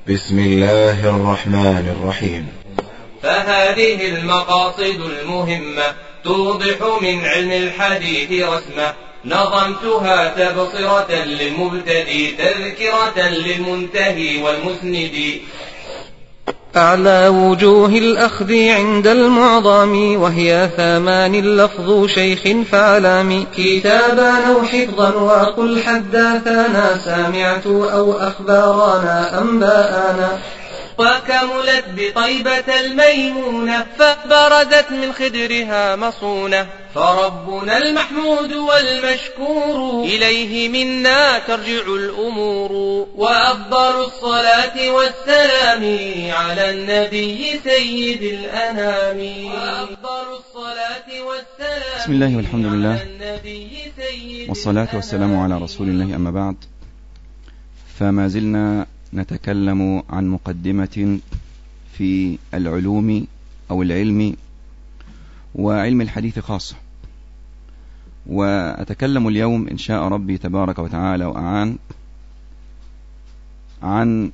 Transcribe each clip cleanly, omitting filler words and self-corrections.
بسم الله الرحمن الرحيم. فهذه المقاصد المهمة توضح من علم الحديث رسمة، نظمتها تبصرة للمبتدي تذكرة للمنتهي والمسند. أعلى وجوه الأخذ عند المعظم وهي 8 لفظ شيخ فعلام، كتابا أو حفظا وقل حدثنا سمعت أو أخبارنا أنباءنا. وكملت بطيبة الميمونة فبرزت من خدرها مصونة، فربنا المحمود والمشكور إليه منا ترجع الأمور. وأفضل الصلاة والسلام على النبي سيد الأنام. بسم الله والحمد لله والصلاة والسلام على رسول الله، أما بعد، فما زلنا نتكلم عن مقدمة في العلوم أو العلم وعلم الحديث خاصة. وأتكلم اليوم إن شاء ربي تبارك وتعالى وأعان عن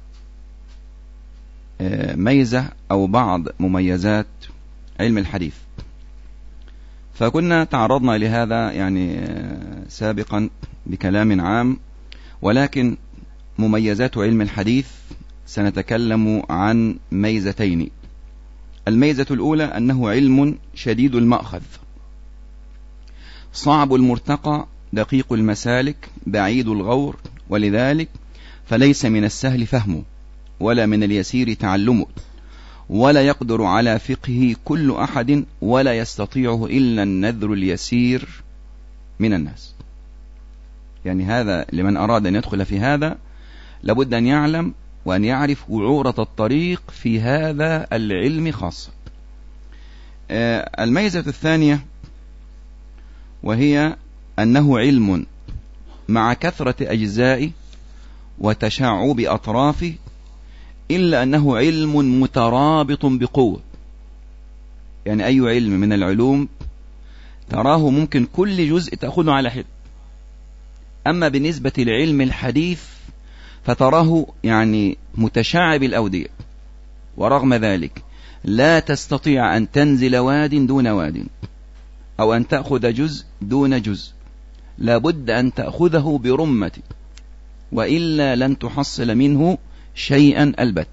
ميزة أو بعض مميزات علم الحديث. فكنا تعرضنا لهذا سابقا بكلام عام، ولكن مميزات علم الحديث سنتكلم عن ميزتين. الميزة الأولى أنه علم شديد المأخذ، صعب المرتقى، دقيق المسالك، بعيد الغور، ولذلك فليس من السهل فهمه ولا من اليسير تعلمه، ولا يقدر على فقهه كل أحد، ولا يستطيعه إلا النذر اليسير من الناس. هذا لمن أراد أن يدخل في هذا لابد أن يعلم وأن يعرف وعورة الطريق في هذا العلم خاصة. الميزة الثانية وهي أنه علم مع كثرة أجزائه وتشعب أطرافه، إلا أنه علم مترابط بقوة. أي علم من العلوم تراه ممكن كل جزء تأخذه على حد، أما بالنسبة لعلم الحديث فتراه متشعب الأودية، ورغم ذلك لا تستطيع أن تنزل واد دون واد، أو أن تأخذ جزء دون جزء، لابد أن تأخذه برمة، وإلا لن تحصل منه شيئا البت.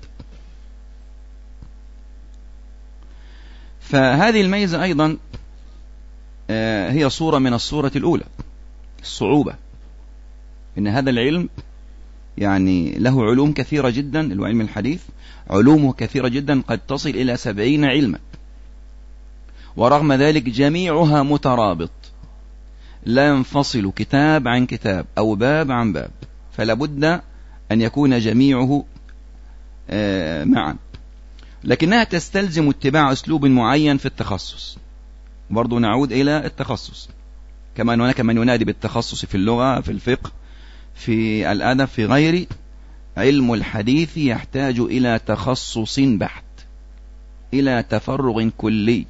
فهذه الميزة أيضا هي صورة من الصورة الأولى، الصعوبة. إن هذا العلم له علوم كثيرة جدا، العلم الحديث علومه كثيرة جدا، قد تصل إلى 70 علما، ورغم ذلك جميعها مترابط، لا ينفصل كتاب عن كتاب أو باب عن باب، فلا بد أن يكون جميعه معا، لكنها تستلزم اتباع أسلوب معين في التخصص. برضو نعود إلى التخصص، كما أن هناك من ينادي بالتخصص في اللغة، في الفقه، في الأدب، في غيره. علم الحديث يحتاج إلى تخصص بحت، إلى تفرغ كلي.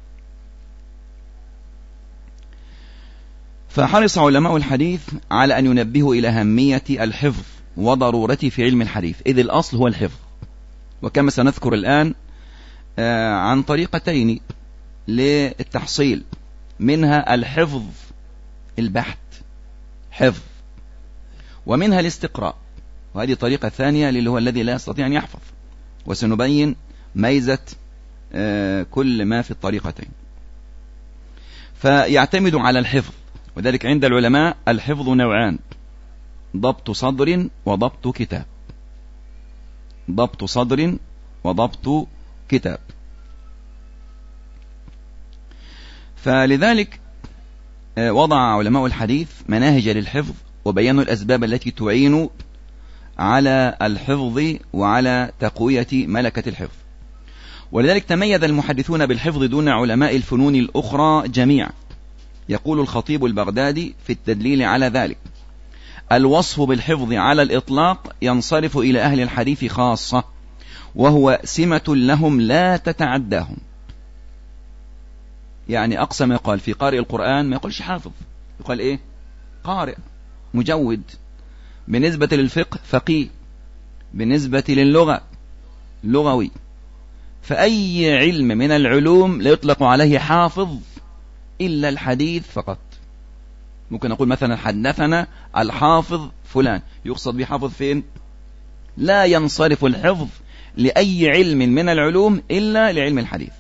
فحرص علماء الحديث على أن ينبهوا إلى أهمية الحفظ وضرورته في علم الحديث، إذ الأصل هو الحفظ. وكما سنذكر الآن عن طريقتين للتحصيل، منها الحفظ البحت حفظ، ومنها الاستقراء، وهذه طريقة ثانية اللي هو الذي لا يستطيع أن يحفظ، وسنبين ميزة كل ما في الطريقتين. فيعتمد على الحفظ، وذلك عند العلماء الحفظ نوعان: ضبط صدر وضبط كتاب. ضبط صدر وضبط كتاب. فلذلك وضع علماء الحديث مناهج للحفظ، وبينوا الأسباب التي تعين على الحفظ وعلى تقوية ملكة الحفظ. ولذلك تميز المحدثون بالحفظ دون علماء الفنون الأخرى جميعا. يقول الخطيب البغدادي في التدليل على ذلك: الوصف بالحفظ على الإطلاق ينصرف إلى أهل الحديث خاصة، وهو سمة لهم لا تتعداهم. أقصى ما يقال في قارئ القرآن ما يقولش حافظ، يقال إيه؟ قارئ، مجود. بالنسبة للفقه فقيه، بالنسبة للغة لغوي، فأي علم من العلوم لا يطلق عليه حافظ إلا الحديث فقط. ممكن أقول مثلا حدثنا الحافظ فلان، يقصد به حافظ فين؟ لا ينصرف الحفظ لأي علم من العلوم إلا لعلم الحديث.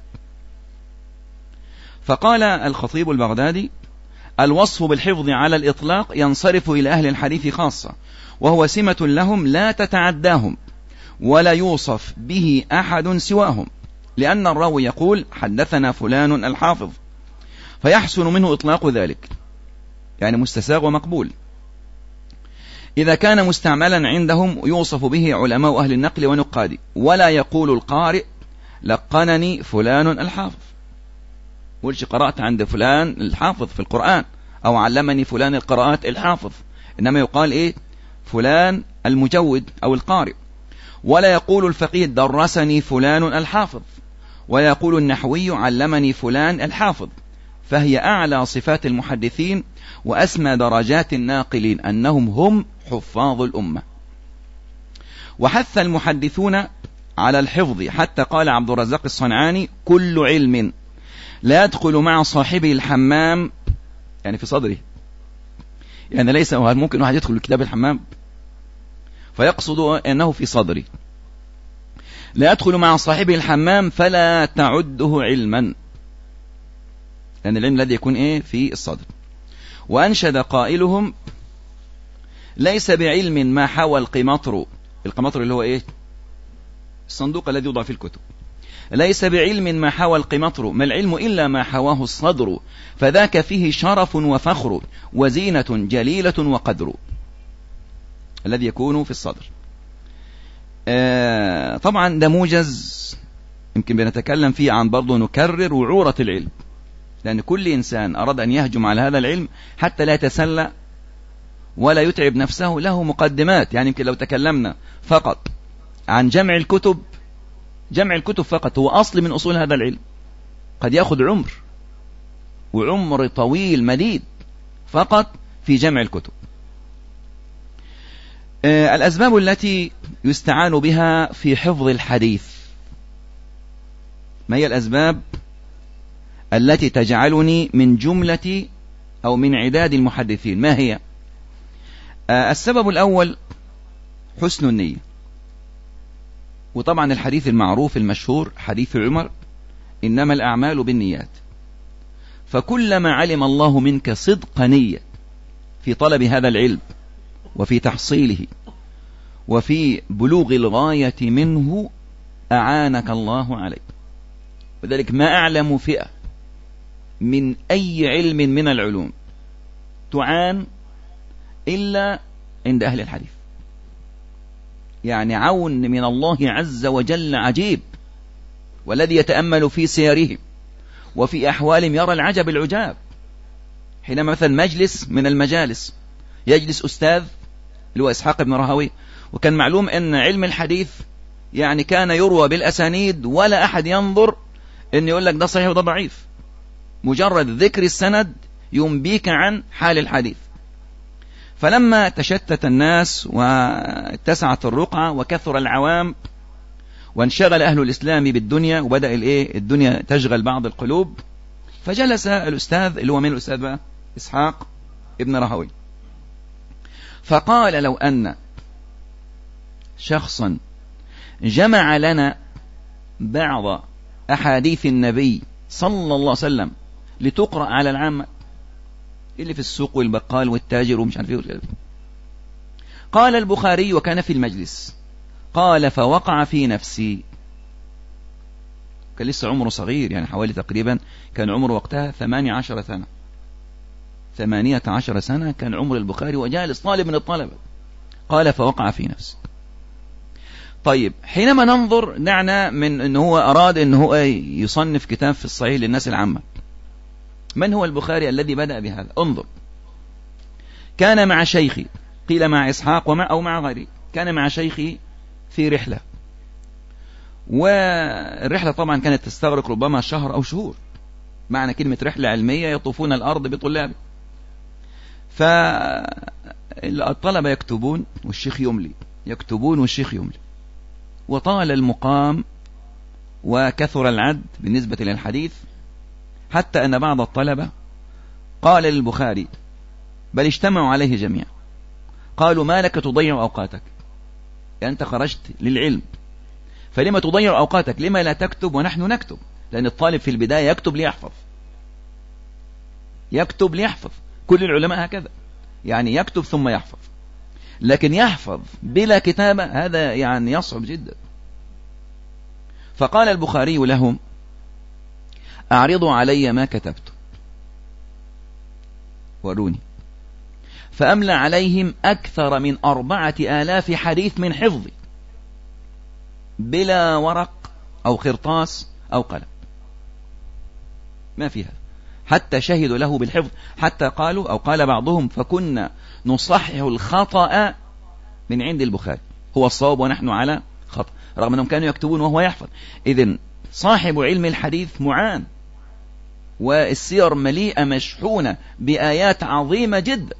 فقال الخطيب البغدادي: الوصف بالحفظ على الإطلاق ينصرف إلى أهل الحديث خاصة، وهو سمة لهم لا تتعداهم ولا يوصف به أحد سواهم، لأن الراوي يقول حدثنا فلان الحافظ، فيحسن منه إطلاق ذلك، يعني مستساغ ومقبول. إذا كان مستعملا عندهم يوصف به علماء أهل النقل ونقاد، ولا يقول القارئ لقنني فلان الحافظ، ولش قرأت عند فلان الحافظ في القرآن، أو علمني فلان القراءات الحافظ، إنما يقال إيه؟ فلان المجود أو القارئ. ولا يقول الفقيه درسني فلان الحافظ، ولا يقول النحوي علمني فلان الحافظ، فهي أعلى صفات المحدثين وأسمى درجات الناقلين، أنهم هم حفاظ الأمة. وحث المحدثون على الحفظ، حتى قال عبد الرزاق الصنعاني: كل علم لا يدخل مع صاحبه الحمام، يعني في صدره، يعني ليس هل ممكن واحد يدخل كتاب الحمام؟ فيقصد أنه في صدره. لا يدخل مع صاحبه الحمام فلا تعده علما، لأن العلم الذي يكون إيه؟ في الصدر. وأنشد قائلهم: ليس بعلم ما حوى القمطر، القمطر اللي هو إيه؟ الصندوق الذي يوضع فيه الكتب. ليس بعلم ما حوى القمطر، ما العلم إلا ما حواه الصدر، فذاك فيه شرف وفخر وزينة جليلة وقدر، الذي يكون في الصدر. طبعا ده موجز يمكن بنتكلم فيه عن برضه نكرر وعورة العلم، لأن كل إنسان أراد أن يهجم على هذا العلم حتى لا يتسلى ولا يتعب نفسه له مقدمات. يعني يمكن لو تكلمنا فقط عن جمع الكتب، جمع الكتب فقط هو أصل من أصول هذا العلم، قد يأخذ عمر وعمر طويل مديد فقط في جمع الكتب. الأسباب التي يستعان بها في حفظ الحديث، ما هي الأسباب التي تجعلني من جملة أو من عداد المحدثين؟ ما هي؟ السبب الأول حسن النية. وطبعا الحديث المعروف المشهور حديث عمر: إنما الأعمال بالنيات. فكلما علم الله منك صدق نية في طلب هذا العلم وفي تحصيله وفي بلوغ الغاية منه أعانك الله عليه. وذلك ما أعلم فئة من أي علم من العلوم تعان إلا عند أهل الحديث، يعني عون من الله عز وجل عجيب، والذي يتأمل في سيرهم وفي أحوالهم يرى العجب العجاب. حينما مثلا مجلس من المجالس يجلس أستاذ اللي هو إسحاق بن راهويه، وكان معلوم أن علم الحديث يعني كان يروى بالأسانيد ولا أحد ينظر أن يقول لك ده صحيح وده ضعيف، مجرد ذكر السند ينبيك عن حال الحديث. فلما تشتت الناس واتسعت الرقعة وكثر العوام وانشغل أهل الإسلام بالدنيا وبدأ الدنيا تشغل بعض القلوب، فجلس الأستاذ اللي هو من الأستاذ بقى إسحاق ابن راهويه، فقال: لو أن شخصا جمع لنا بعض أحاديث النبي صلى الله عليه وسلم لتقرأ على العامة اللي في السوق والبقال والتاجر ومش عارف ايه. قال البخاري وكان في المجلس، قال: فوقع في نفسي، كان لسه عمره صغير، يعني حوالي تقريبا كان عمره وقتها 18 سنة، 18 سنة كان عمر البخاري وجالس طالب من الطلبة. قال: فوقع في نفسي. طيب حينما ننظر دعنا من أنه هو أراد أنه هو يصنف كتاب في الصحيح للناس العامة. من هو البخاري الذي بدأ بهذا؟ انظر، كان مع شيخي، قيل مع إسحاق أو مع غيره، كان مع شيخي في رحلة، والرحلة طبعا كانت تستغرق ربما شهر أو شهور، معنى كلمة رحلة علمية يطوفون الأرض بطلاب. فالطلبة يكتبون والشيخ يملي، يكتبون والشيخ يملي. وطال المقام وكثر العد بالنسبة للحديث، حتى أن بعض الطلبة قال للبخاري، بل اجتمعوا عليه جميعا، قالوا ما لك تضيع أوقاتك؟ أنت خرجت للعلم، فلما تضيع أوقاتك؟ لما لا تكتب ونحن نكتب؟ لأن الطالب في البداية يكتب ليحفظ، يكتب ليحفظ، كل العلماء هكذا، يعني يكتب ثم يحفظ، لكن يحفظ بلا كتابة هذا يعني يصعب جدا. فقال البخاري لهم أعرضوا علي ما كتبت وروني، فأملى عليهم أكثر من 4000 حديث من حفظي بلا ورق أو خرطاس أو قلم، ما فيها، حتى شهدوا له بالحفظ، حتى قالوا أو قال بعضهم فكنا نصحح الخطأ من عند البخاري، هو الصواب ونحن على خطأ، رغم أنهم كانوا يكتبون وهو يحفظ. إذن صاحب علم الحديث معان، والسير مليئة مشحونة بآيات عظيمة جدا،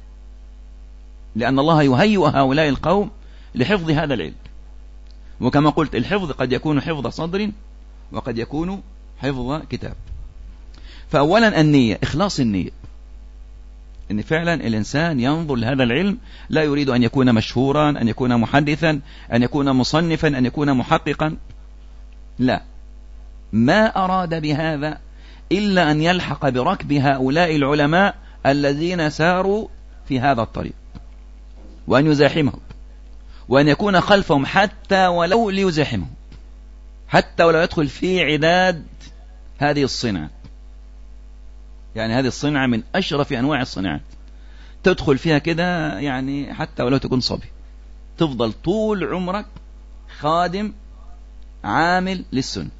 لأن الله يهيئ هؤلاء القوم لحفظ هذا العلم. وكما قلت الحفظ قد يكون حفظ صدر وقد يكون حفظ كتاب. فأولا النية، إخلاص النية، إن فعلا الإنسان ينظر لهذا العلم لا يريد أن يكون مشهورا، أن يكون محدثا، أن يكون مصنفا، أن يكون محققا، لا، ما أراد بهذا إلا أن يلحق بركب هؤلاء العلماء الذين ساروا في هذا الطريق، وأن يزاحمهم، وأن يكون خلفهم حتى ولو ليزاحمهم، حتى ولو يدخل في عداد هذه الصنعة. يعني هذه الصنعة من أشرف أنواع الصناعات، تدخل فيها كده يعني حتى ولو تكون صبي، تفضل طول عمرك خادم عامل للسنة.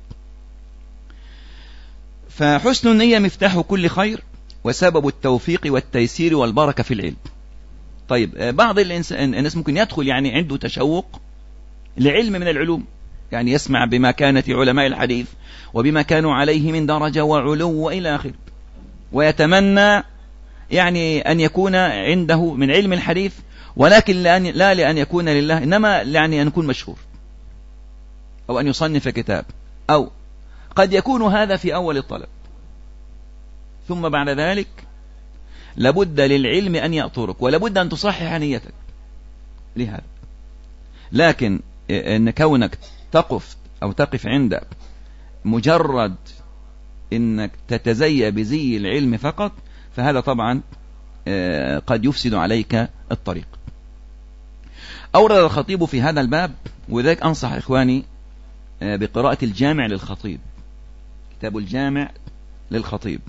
فحسن النية مفتاح كل خير وسبب التوفيق والتيسير والبركة في العلم. طيب بعض الناس ممكن يدخل يعني عنده تشوق لعلم من العلوم، يعني يسمع بما كانت علماء الحديث وبما كانوا عليه من درجة وعلو وإلى آخره، ويتمنى يعني أن يكون عنده من علم الحديث، ولكن لا لأن يكون لله، إنما يعني أن يكون مشهور أو أن يصنف كتاب، أو قد يكون هذا في أول الطلب، ثم بعد ذلك لابد للعلم أن يأطرك، ولابد أن تصحح نيتك لهذا. لكن إن كونك تقف عند مجرد إنك تتزي بزي العلم فقط، فهذا طبعا قد يفسد عليك الطريق. أورد الخطيب في هذا الباب، وذلك أنصح إخواني بقراءة الجامع للخطيب، كتاب الجامع للخطيب.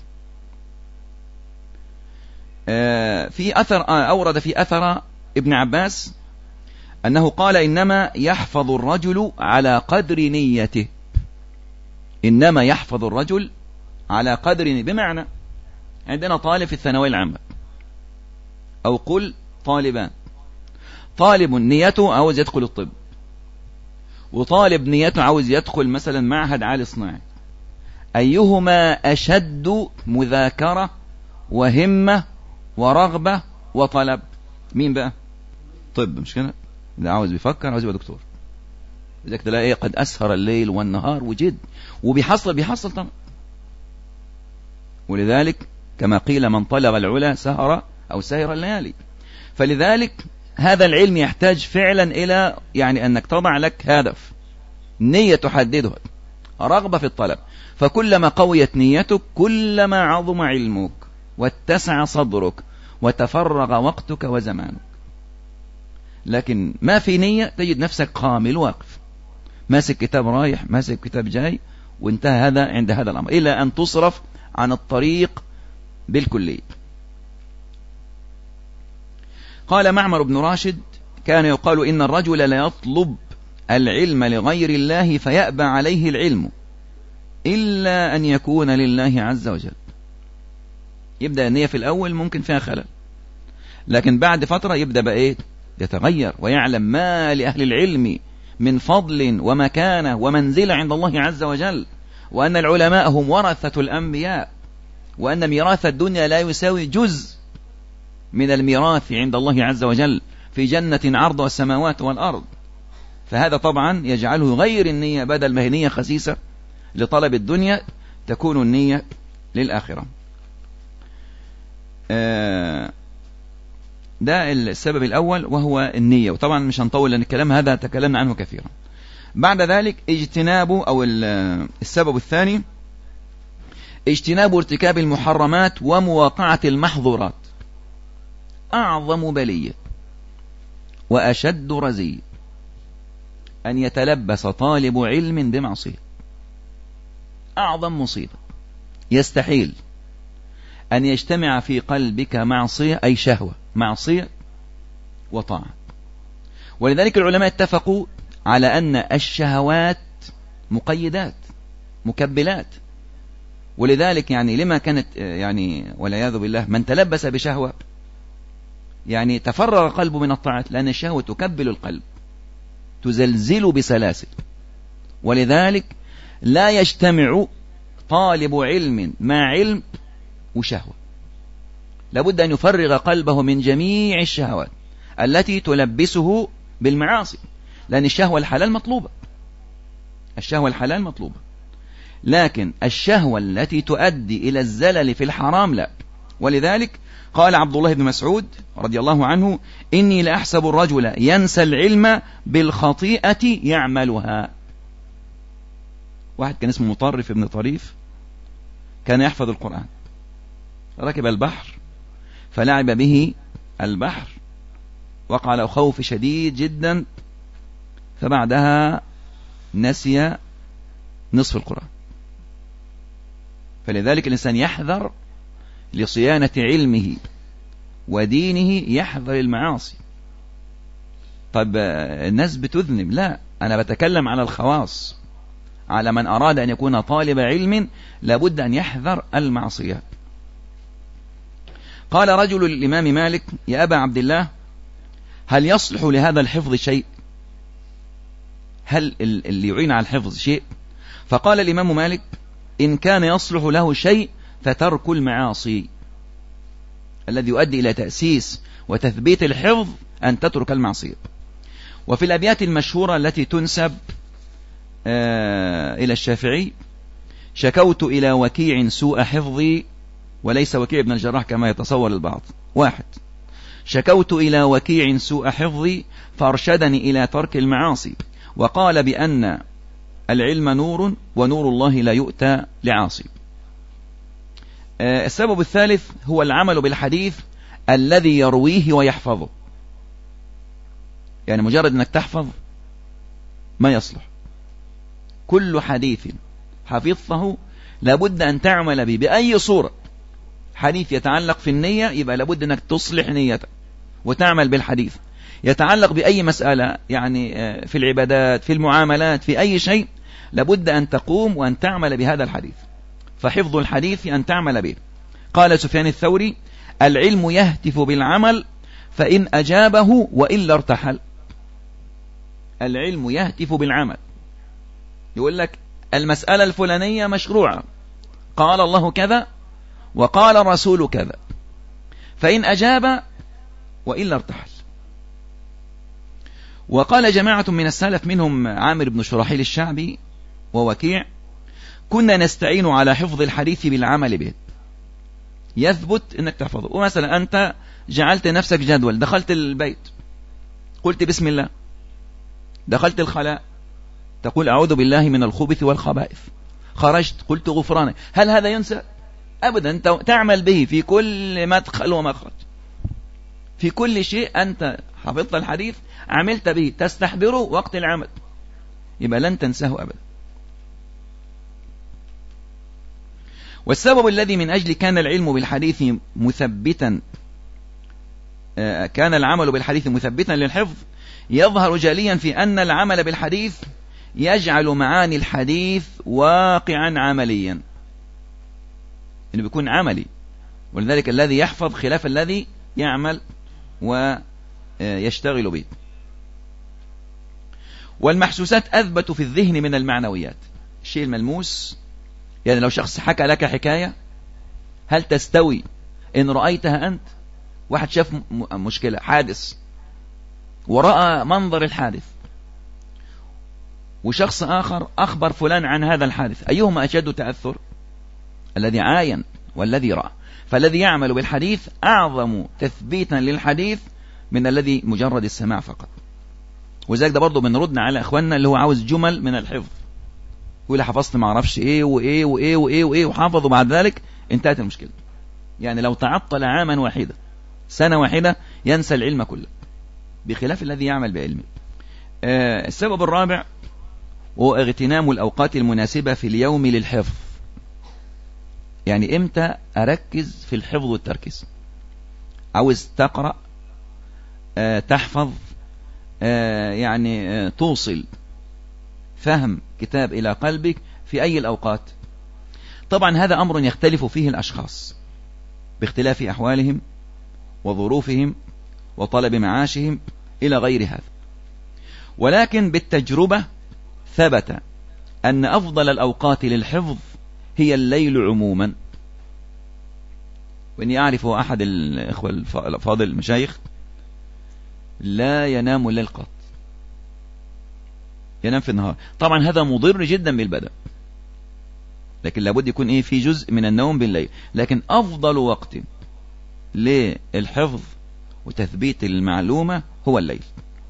في أثر أورد في أثر ابن عباس أنه قال إنما يحفظ الرجل على قدر نيته، إنما يحفظ الرجل على قدر، بمعنى عندنا طالب في الثانوية العامة، أو قل طالبان، طالب نيته عاوز يدخل الطب، وطالب نيته عاوز يدخل مثلا معهد عالي صناعي، أيهما أشد مذاكرة وهمة ورغبة وطلب؟ مين بقى؟ طب، مش كده؟ ده عاوز بيفكر، عاوز يبقى دكتور، لذلك تلاقيه قد أسهر الليل والنهار وجد، وبيحصل طبعا. ولذلك كما قيل من طلب العلا سهر أو سهر الليالي. فلذلك هذا العلم يحتاج فعلا إلى يعني أنك تضع لك هدف، نية تحددها، رغبة في الطلب، فكلما قويت نيتك كلما عظم علمك واتسع صدرك وتفرغ وقتك وزمانك. لكن ما في نية تجد نفسك قامل واقف، ماسك كتاب رايح، ماسك كتاب جاي، وانتهى هذا عند هذا الأمر، إلى أن تصرف عن الطريق بالكلية. قال معمر بن راشد كان يقال إن الرجل لا يطلب العلم لغير الله فيأبى عليه العلم إلا أن يكون لله عز وجل. يبدأ النية في الأول ممكن فيها خلل، لكن بعد فترة يبدأ بقى يتغير، ويعلم ما لأهل العلم من فضل ومكانة ومنزلة عند الله عز وجل، وأن العلماء هم ورثة الأنبياء، وأن ميراث الدنيا لا يساوي جزء من الميراث عند الله عز وجل في جنة عرضها السماوات والأرض. فهذا طبعا يجعله يغير النية، بدل ما هي نية خسيسة لطلب الدنيا تكون النية للآخرة. ده السبب الأول وهو النية، وطبعا مش هنطول لأن الكلام هذا تكلمنا عنه كثيرا. بعد ذلك اجتنابه أو السبب الثاني اجتناب ارتكاب المحرمات ومواقعة المحظورات. أعظم بلية وأشد رزية أن يتلبس طالب علم بمعصية. أعظم مصيبة، يستحيل أن يجتمع في قلبك معصية، أي شهوة، معصية وطاعة. ولذلك العلماء اتفقوا على أن الشهوات مقيدات مكبلات، ولذلك يعني لما كانت يعني والعياذ بالله من تلبس بشهوة يعني تفرغ قلبه من الطاعة، لأن الشهوة تكبل القلب تزلزل بسلاسل. ولذلك لا يجتمع طالب علم مع علم وشهوة، لابد أن يفرغ قلبه من جميع الشهوات التي تلبسه بالمعاصي، لأن الشهوة الحلال مطلوبة، الشهوة الحلال مطلوبة، لكن الشهوة التي تؤدي إلى الزلل في الحرام لا. ولذلك قال عبد الله بن مسعود رضي الله عنه: إني لأحسب الرجل ينسى العلم بالخطيئة يعملها. واحد كان اسمه مطرف ابن طريف، كان يحفظ القرآن، ركب البحر فلعب به البحر، وقع له خوف شديد جدا، فبعدها نسي نصف القرآن. فلذلك الإنسان يحذر لصيانة علمه ودينه، يحذر المعاصي. طب الناس بتذنب، لا، أنا بتكلم على الخواص، على من أراد أن يكون طالب علم لابد أن يحذر المعصية. قال رجل للإمام مالك: يا أبا عبد الله، هل يصلح لهذا الحفظ شيء؟ هل اللي يعين على الحفظ شيء؟ فقال الإمام مالك: إن كان يصلح له شيء فترك المعاصي. الذي يؤدي إلى تأسيس وتثبيت الحفظ أن تترك المعصية. وفي الأبيات المشهورة التي تنسب إلى الشافعي: شكوت إلى وكيع سوء حفظي، وليس وكيع بن الجراح كما يتصور البعض. واحد: شكوت إلى وكيع سوء حفظي فأرشدني إلى ترك المعاصي، وقال بأن العلم نور ونور الله لا يؤتى لعاصي. السبب الثالث هو العمل بالحديث الذي يرويه ويحفظه. يعني مجرد أنك تحفظ ما يصلح، كل حديث حفظته لابد أن تعمل به بأي صورة. حديث يتعلق في النية يبقى لابد أنك تصلح نيتك وتعمل بالحديث. يتعلق بأي مسألة، يعني في العبادات، في المعاملات، في أي شيء، لابد أن تقوم وأن تعمل بهذا الحديث. فحفظ الحديث أن تعمل به. قال سفيان الثوري: العلم يهتف بالعمل فإن أجابه وإلا ارتحل. العلم يهتف بالعمل، يقول لك المسألة الفلانية مشروعة، قال الله كذا وقال الرسول كذا، فإن أجاب وإلا ارتحل. وقال جماعة من السلف منهم عامر بن شرحيل الشعبي ووكيع: كنا نستعين على حفظ الحديث بالعمل به. يثبت انك تحفظه. ومثلا انت جعلت نفسك جدول، دخلت البيت قلت بسم الله، دخلت الخلاء تقول أعوذ بالله من الخبث والخبائث، خرجت قلت غفرانك. هل هذا ينسى؟ أبدا، أنت تعمل به في كل مدخل ومخرج، في كل شيء أنت حفظت الحديث، عملت به، تستحضره وقت العمل، يبقى لن تنساه أبدا. والسبب الذي من أجل كان العلم بالحديث مثبتا، كان العمل بالحديث مثبتا للحفظ، يظهر جليا في أن العمل بالحديث يجعل معاني الحديث واقعا عمليا، إنه بيكون عملي. ولذلك الذي يحفظ خلاف الذي يعمل ويشتغل به. والمحسوسات أثبت في الذهن من المعنويات. الشيء الملموس، يعني لو شخص حكى لك حكاية، هل تستوي إن رأيتها أنت؟ واحد شاف مشكلة، حادث، ورأى منظر الحادث، وشخص آخر أخبر فلان عن هذا الحادث، أيهما أشد تأثر؟ الذي عاين والذي رأى. فالذي يعمل بالحديث أعظم تثبيتا للحديث من الذي مجرد السماع فقط. وذلك ده برضه بنردنا على إخواننا اللي هو عاوز جمل من الحفظ، يقول حفظت ما اعرفش ايه وايه وايه وايه وايه وحافظ، وبعد ذلك انتهت المشكلة. يعني لو تعطل عاما واحدا سنة واحدة ينسى العلم كله، بخلاف الذي يعمل بعلمه. السبب الرابع هو اغتنام الأوقات المناسبة في اليوم للحفظ. يعني امتى أركز في الحفظ والتركيز؟ عاوز تقرأ، تحفظ، يعني توصل فهم كتاب إلى قلبك في أي الأوقات؟ طبعا هذا أمر يختلف فيه الأشخاص باختلاف أحوالهم وظروفهم وطلب معاشهم إلى غير هذا، ولكن بالتجربة ثبت أن أفضل الأوقات للحفظ هي الليل عموما. وإني أعرف أحد الإخوة الفاضل المشايخ لا ينام الليل قط، ينام في النهار. طبعا هذا مضر جدا بالبدن، لكن لابد يكون في جزء من النوم بالليل. لكن أفضل وقت للحفظ وتثبيت المعلومة هو الليل.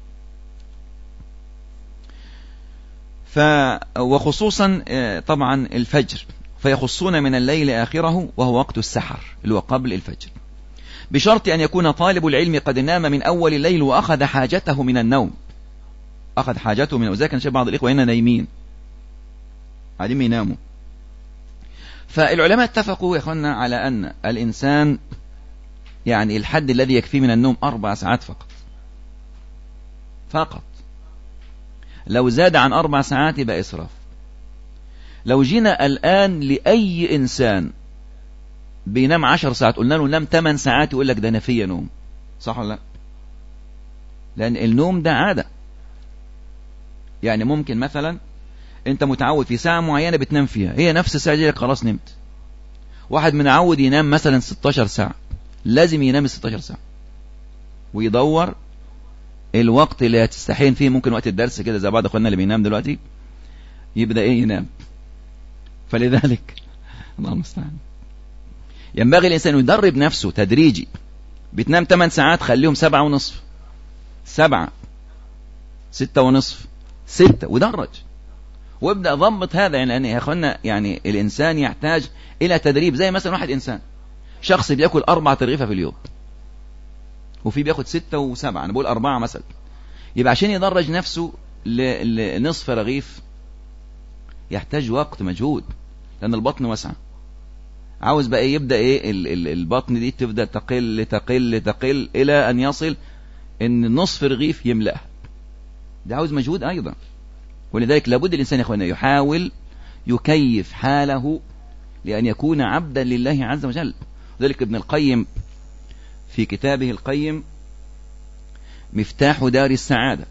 وخصوصا طبعا الفجر، فيخصون من الليل آخره وهو وقت السحر اللي هو قبل الفجر، بشرط أن يكون طالب العلم قد نام من أول الليل وأخذ حاجته من النوم، أخذ حاجته من وذلك. نشوف بعض الإخوة هنا نايمين قاعدين يناموا. فالعلماء اتفقوا يا أخوانا على أن الإنسان يعني الحد الذي يكفيه من النوم 4 ساعات فقط. لو زاد عن 4 ساعات يبقى إسراف. لو جينا الآن لأي إنسان بينام 10 ساعات قلنا له نام 8 ساعات يقول لك ده أنا فيا نوم، صح ولا لا؟ لأن النوم ده عادة. يعني ممكن مثلا أنت متعود في ساعة معينة بتنام فيها، هي نفس الساعة دي خلاص نمت. واحد متعود ينام مثلا 16 ساعة، لازم ينام 16 ساعة ويدور الوقت اللي هتستحين فيه، ممكن وقت الدرس كده زي بعض اخواننا اللي بينام دلوقتي يبدأ ينام. فلذلك الله المستعان ينبغي الإنسان يدرب نفسه تدريجي. بتنام 8 ساعات خليهم 7:30، 7، 6:30، 6، ودرج وابدأ ضبط هذا. يعني يا اخوانا يعني الإنسان يحتاج إلى تدريب. زي مثلا واحد إنسان شخص بيأكل 4 ترغيفة في اليوم، وفي بياخد 6 و7، أنا بقول 4 مثلا. يبقى عشان يدرج نفسه لنصف رغيف يحتاج وقت مجهود، لأن البطن واسعة. عاوز بقى يبدأ البطن دي تبدأ تقل تقل تقل إلى أن يصل إن نصف رغيف يملأها. ده عاوز مجهود أيضا. ولذلك لابد الإنسان يا أخوانا يحاول يكيف حاله لأن يكون عبدا لله عز وجل. ذلك ابن القيم في كتابه القيم مفتاح دار السعادة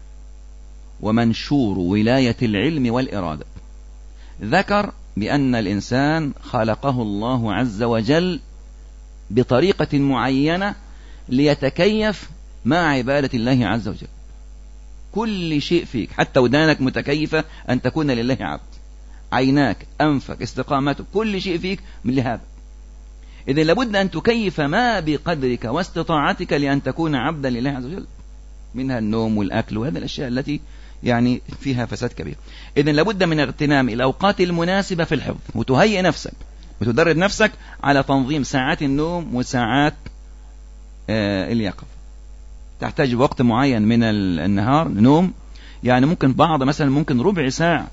ومنشور ولاية العلم والإرادة ذكر بأن الإنسان خلقه الله عز وجل بطريقة معينة ليتكيف مع عبادة الله عز وجل. كل شيء فيك حتى ودانك متكيفة أن تكون لله عبد، عيناك، أنفك، استقامتك، كل شيء فيك من لهذا. إذن لابد أن تكيف ما بقدرك واستطاعتك لأن تكون عبدا لله عز وجل، منها النوم والأكل وهذه الأشياء التي يعني فيها فساد كبير. إذن لابد من اغتنام الأوقات المناسبة في الحفظ، وتهيئ نفسك وتدرب نفسك على تنظيم ساعات النوم وساعات اليقظة. تحتاج وقت معين من النهار نوم، يعني ممكن بعض مثلا ممكن ربع ساعة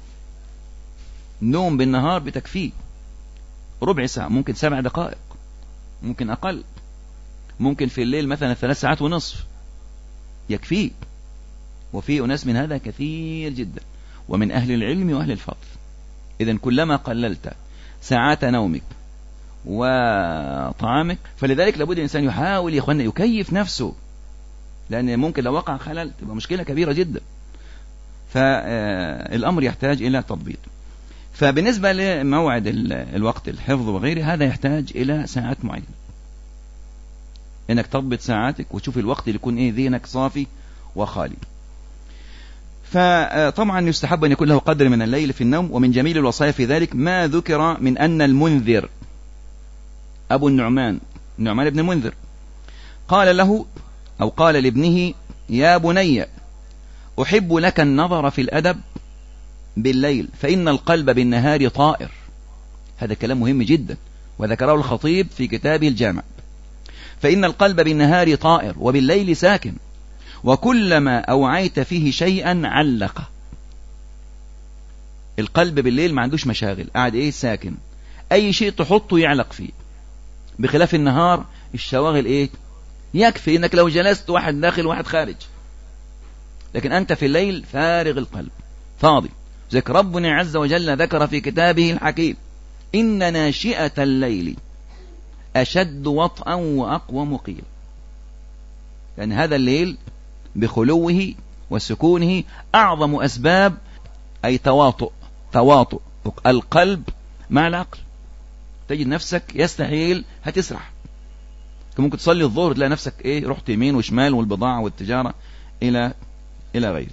نوم بالنهار بتكفيه، ربع ساعة، ممكن 7 دقائق، ممكن أقل، ممكن في الليل مثلا 3 ساعات ونصف يكفيه. وفي أناس من هذا كثير جدا ومن أهل العلم وأهل الفضل. إذن كلما قللت ساعات نومك وطعامك فلذلك لابد الإنسان يحاول يا أخوانا يكيف نفسه، لأن ممكن لو وقع خلل تبقى مشكلة كبيرة جدا. فالأمر يحتاج إلى تضبيط. فبالنسبة لموعد الوقت الحفظ وغيره هذا يحتاج إلى ساعات معينة، إنك تضبط ساعاتك وتشوف الوقت اللي يكون ذهنك صافي وخالي. فطبعا يستحب أن يكون له قدر من الليل في النوم. ومن جميل الوصايا في ذلك ما ذكر من أن المنذر أبو النعمان بن المنذر قال له أو قال لابنه: يا بني أحب لك النظر في الأدب بالليل فإن القلب بالنهار طائر. هذا كلام مهم جدا، وذكره الخطيب في كتابه الجامع. فإن القلب بالنهار طائر وبالليل ساكن، وكلما أوعيت فيه شيئا علقه. القلب بالليل ما عندوش مشاغل، قاعد ساكن، أي شيء تحطه يعلق فيه، بخلاف النهار الشواغل يكفي إنك لو جلست واحد داخل واحد خارج، لكن أنت في الليل فارغ القلب فاضي. ذكر ربنا عز وجل ذكر في كتابه الحكيم: إن ناشئة الليل أشد وطئا وأقوم قيلا. لأن هذا الليل بخلوه وسكونه أعظم أسباب أي تواطؤ القلب مع العقل. تجد نفسك يستحيل هتسرح، ممكن تصلي الظهر تلاقي نفسك رحت يمين وشمال والبضاعة والتجارة إلى غيره.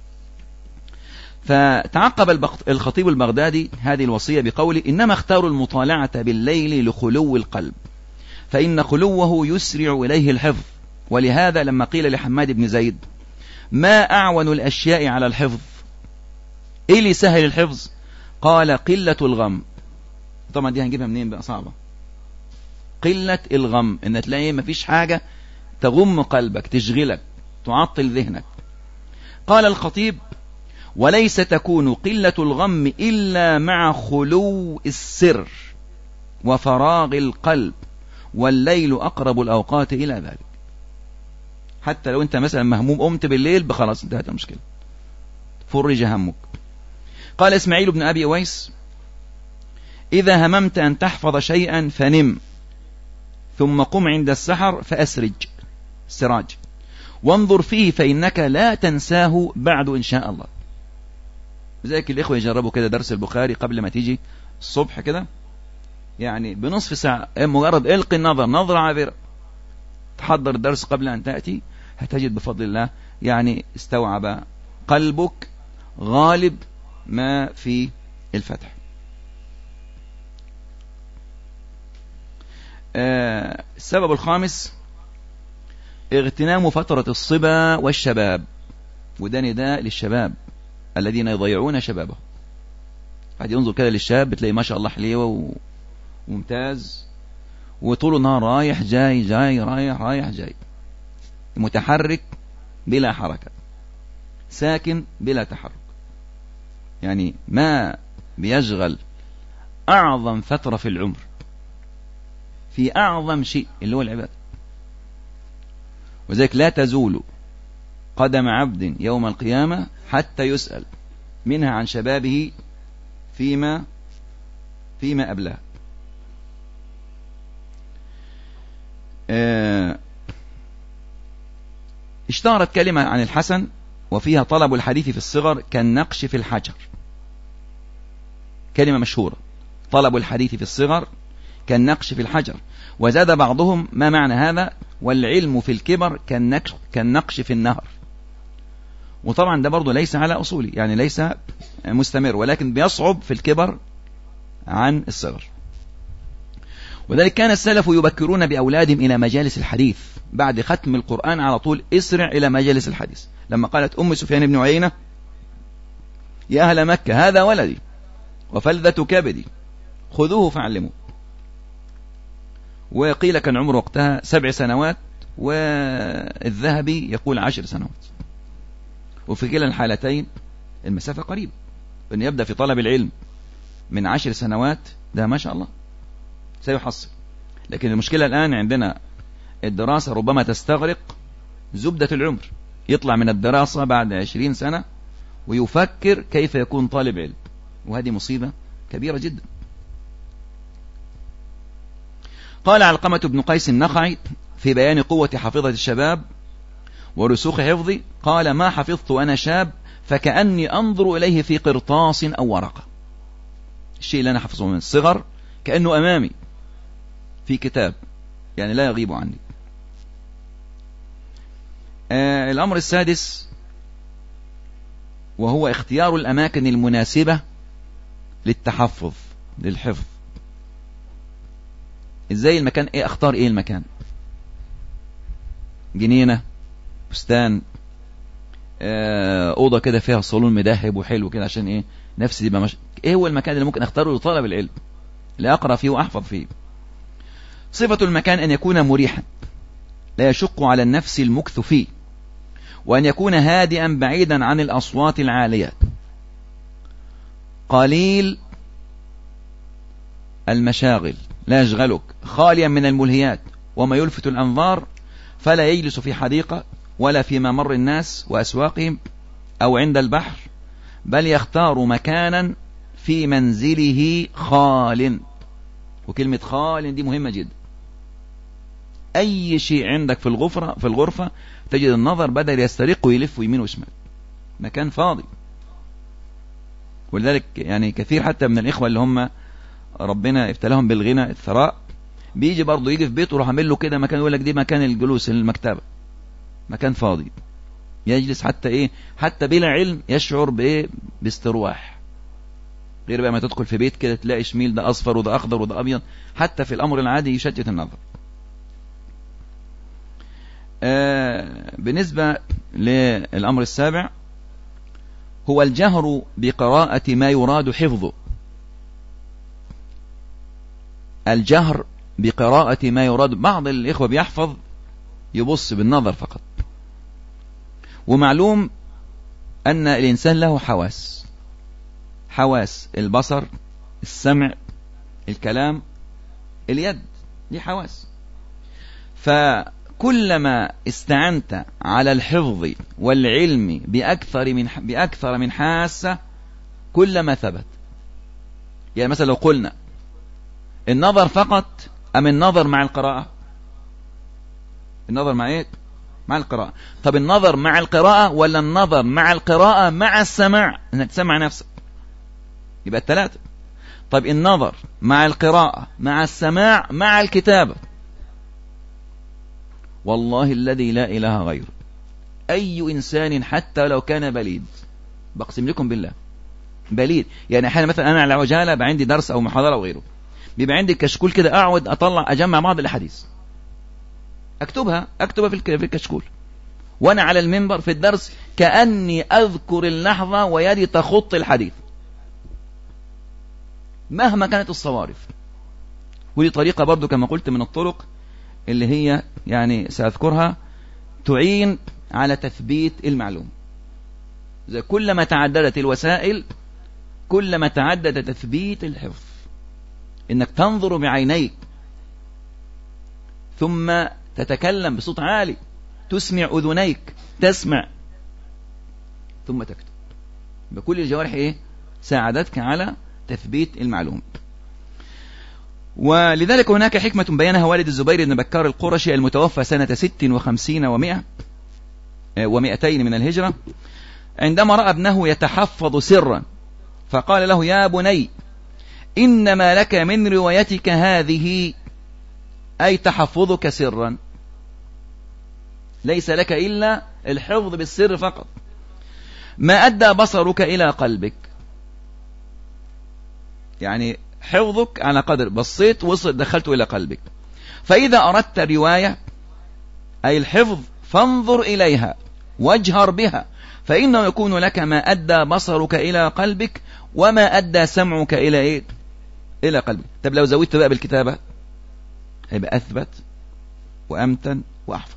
فتعقب الخطيب البغدادي هذه الوصية بقوله: إنما اختاروا المطالعة بالليل لخلو القلب، فإن خلوه يسرع إليه الحفظ. ولهذا لما قيل لحماد بن زيد: ما أعون الأشياء على الحفظ، إيه اللي سهل الحفظ؟ قال: قلة الغم. طبعا دي هنجيبها منين بقى؟ صعبة. قلة الغم، إن تلاقي مفيش حاجة تغم قلبك تشغلك تعطل ذهنك. قال الخطيب: وليس تكون قلة الغم إلا مع خلو السر وفراغ القلب، والليل أقرب الأوقات إلى ذلك. حتى لو أنت مثلا مهموم قمت بالليل خلاص انتهت المشكلة، فرج همك. قال إسماعيل بن أبي أويس: إذا هممت أن تحفظ شيئا فنم، ثم قم عند السحر فأسرج السراج وانظر فيه فإنك لا تنساه بعد إن شاء الله. لذلك الإخوة يجربوا كده درس البخاري قبل ما تيجي الصبح كده، يعني بنصف ساعة، مجرد إلقي النظر نظرة عابرة، تحضر الدرس قبل أن تأتي، هتجد بفضل الله يعني استوعب قلبك غالب ما في الفتح. السبب الخامس: اغتنام فترة الصبا والشباب. وده نداء للشباب الذين يضيعون شبابه. قاعد ينظر كده للشاب بتلاقي ما شاء الله حليوة وممتاز، وطول النهار رايح جاي رايح جاي، متحرك بلا حركة، ساكن بلا تحرك، يعني ما بيشغل أعظم فترة في العمر في أعظم شيء اللي هو العبادة. وذلك لا تزول قدم عبد يوم القيامة حتى يسأل منها عن شبابه فيما أبلاه. اشتهرت كلمة عن الحسن وفيها طلب الحديث في الصغر كالنقش في الحجر. كلمة مشهورة: طلب الحديث في الصغر كالنقش في الحجر. وزاد بعضهم: ما معنى هذا؟ والعلم في الكبر كالنقش في النهر. وطبعا ده برضو ليس على أصولي، يعني ليس مستمر، ولكن بيصعب في الكبر عن الصغر. وذلك كان السلف يبكرون بأولادهم إلى مجالس الحديث بعد ختم القرآن على طول: اسرع إلى مجالس الحديث. لما قالت أم سفيان بن عيينة: يا أهل مكة هذا ولدي وفلذة كبدي خذوه فعلموه. وقيل كان عمره وقتها 7 سنوات، والذهبي يقول 10 سنوات. وفي كلا الحالتين المسافة قريبة، أن يبدأ في طلب العلم من 10 سنوات ده ما شاء الله سيحصل. لكن المشكلة الآن عندنا الدراسة ربما تستغرق زبدة العمر، يطلع من الدراسة بعد 20 سنة ويفكر كيف يكون طالب علم، وهذه مصيبة كبيرة جدا. قال علقمة بن قيس النخعي في بيان قوة حافظة الشباب ورسوخ حفظي: قال: ما حفظت وأنا شاب فكأني أنظر إليه في قرطاس أو ورقة. الشيء اللي أنا حفظه من الصغر كأنه أمامي في كتاب، يعني لا يغيب عني. الأمر السادس: وهو اختيار الأماكن المناسبة للتحفظ للحفظ. ازاي المكان؟ ايه اختار ايه المكان؟ جنينة، بستان، أوضة كده فيها صالون مدهب وحلو كده عشان ايه نفسي يبقى ايه هو المكان اللي ممكن اختاره لطلب العلم اللي اقرأ فيه واحفظ فيه؟ صفة المكان ان يكون مريحا لا يشق على النفس المكث فيه، وان يكون هادئا بعيدا عن الاصوات العالية، قليل المشاغل لا يشغلك، خاليا من الملهيات وما يلفت الأنظار، فلا يجلس في حديقة ولا في ممر الناس وأسواقهم أو عند البحر، بل يختار مكانا في منزله خال. وكلمة خال دي مهمة جدا. أي شيء عندك في الغرفة تجد النظر بدل يسترق ويلف يمين وشمال، مكان فاضي. ولذلك يعني كثير حتى من الإخوة اللي هم ربنا ابتلاهم بالغنى الثراء بيجي برضه يجي في بيته وراح عامل له كده مكان، يقول لك دي مكان الجلوس، المكتبة، مكان فاضي يجلس حتى بلا علم يشعر باسترواح. غير بقى ما تدخل في بيت كده تلاقي شميل ده أصفر وده أخضر وده أبيض، حتى في الأمر العادي يشتت النظر. بالنسبة للأمر السابع هو الجهر بقراءة ما يراد حفظه. الجهر بقراءة ما يراد. بعض الإخوة بيحفظ يبص بالنظر فقط، ومعلوم أن الإنسان له حواس البصر، السمع، الكلام، اليد، دي حواس. فكلما استعنت على الحفظ والعلم بأكثر من حاسة كلما ثبت. يعني مثلا لو قلنا النظر فقط أم النظر مع القراءة؟ النظر مع ايه؟ مع القراءة. طب النظر مع القراءة ولا النظر مع القراءة مع السماع، انك تسمع نفسك؟ يبقى الثلاثة. طب النظر مع القراءة مع السماع مع الكتابة، والله الذي لا إله غيره أي إنسان حتى لو كان بليد، بقسم لكم بالله بليد، يعني أحيانا مثلا أنا على عجالة بقى عندي درس أو محاضرة أو غيره، بيبقى عندي كشكول كده أقعد أجمع بعض الأحاديث أكتبها في الكشكول، وأنا على المنبر في الدرس كأني أذكر اللحظة ويدي تخط الحديث مهما كانت الصوارف. ودي طريقة برضو كما قلت من الطرق اللي هي يعني سأذكرها تعين على تثبيت المعلوم. إذا كلما تعددت الوسائل كلما تعدد تثبيت الحفظ. إنك تنظر بعينيك ثم تتكلم بصوت عالي، تسمع أذنيك، تسمع ثم تكتب، بكل الجوارح ساعدتك على تثبيت المعلوم. ولذلك هناك حكمة بينها والد الزبير بن بكار القرشي المتوفى سنة 56 و200 من الهجرة، عندما رأى ابنه يتحفظ سرا فقال له: يا بني، إنما لك من روايتك هذه، أي تحفظك سرا، ليس لك إلا الحفظ بالسر فقط، ما أدى بصرك إلى قلبك. يعني حفظك على قدر بصيت وصل دخلته إلى قلبك. فإذا أردت رواية أي الحفظ فانظر إليها واجهر بها، فإنه يكون لك ما أدى بصرك إلى قلبك وما أدى سمعك إلى إلى قلبك. طب لو زودت بقى بالكتابة هيبقى أثبت وأمتن وأحفظ.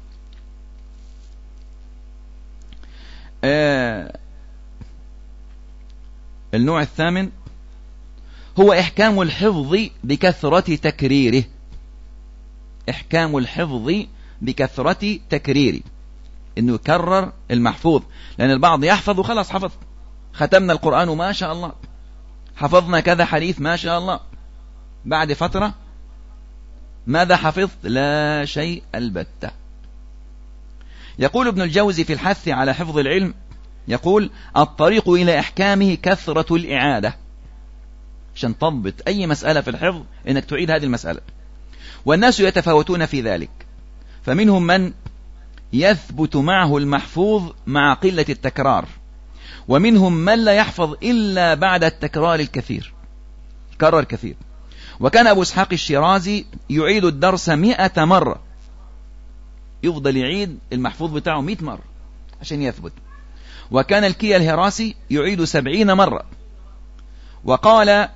النوع الثامن هو إحكام الحفظ بكثرة تكريره. إحكام الحفظ بكثرة تكريره، إنه يكرر المحفوظ، لأن البعض يحفظ وخلاص حفظ، ختمنا القرآن ما شاء الله، حفظنا كذا حديث ما شاء الله، بعد فترة ماذا حفظت؟ لا شيء البتة. يقول ابن الجوزي في الحث على حفظ العلم، يقول: الطريق إلى إحكامه كثرة الإعادة. عشان تضبط أي مسألة في الحفظ إنك تعيد هذه المسألة. والناس يتفاوتون في ذلك، فمنهم من يثبت معه المحفوظ مع قلة التكرار، ومنهم من لا يحفظ إلا بعد التكرار الكثير، كرر كثير. وكان أبو إسحاق الشيرازي يعيد الدرس 100 مرة، يفضل يعيد المحفوظ بتاعه 100 مرة عشان يثبت. وكان الكيا الهراسي يعيد 70 مرة. وقال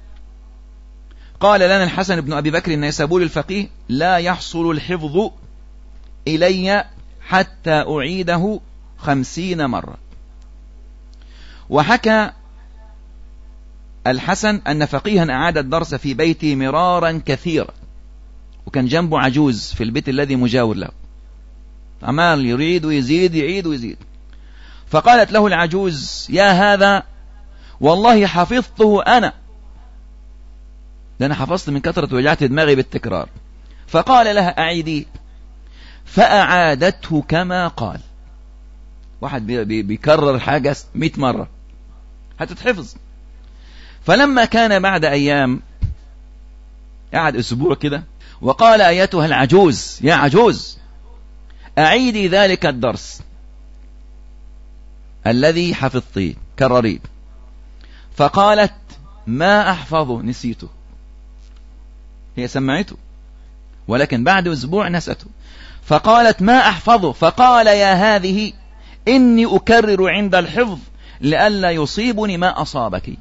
لنا الحسن بن أبي بكر النيسابوري الفقيه: لا يحصل الحفظ إلي حتى أعيده 50 مرة. وحكى الحسن أن فقيها أعاد الدرس في بيته مرارا كثيرا، وكان جنبه عجوز في البيت الذي مجاور له، عمال يريد ويزيد، يعيد ويزيد. فقالت له العجوز: يا هذا والله حفظته أنا، لأن حفظت من كثرة وجعت دماغي بالتكرار. فقال لها: أعيدي. فأعادته كما قال. واحد بيكرر حاجة 100 مرة هتتحفظ. فلما كان بعد أيام، قعد أسبوع كده، وقال: أيتها العجوز، يا عجوز، أعيدي ذلك الدرس الذي حفظتيه، كرريه. فقالت: ما أحفظه، نسيته. هي سمعته ولكن بعد أسبوع نسته. فقالت: ما أحفظه. فقال: يا هذه إني أكرر عند الحفظ لئلا يصيبني ما أصابك.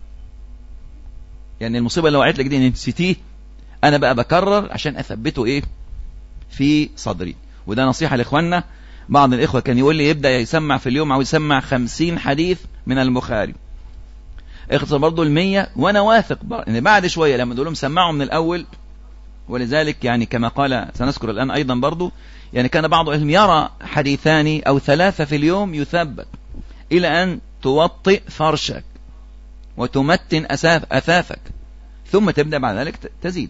يعني المصيبة اللي وقعت لك دي نسيتيه، أنا بقى بكرر عشان أثبته إيه في صدري. وده نصيحة لإخواننا. بعض الإخوة كان يقول لي يبدأ يسمع في اليوم، عاوز يسمع 50 حديث من البخاري، اختصر برضو 100. وأنا واثق إن بعد شوية لما دولهم سمعوا من الأول. ولذلك يعني كما قال، سنذكر الآن أيضا برضو، يعني كان بعض أهلهم يرى حديثان أو 3 في اليوم يثبت، إلى أن توطئ فرشك وتمتن أثافك، ثم تبدأ بعد ذلك تزيد.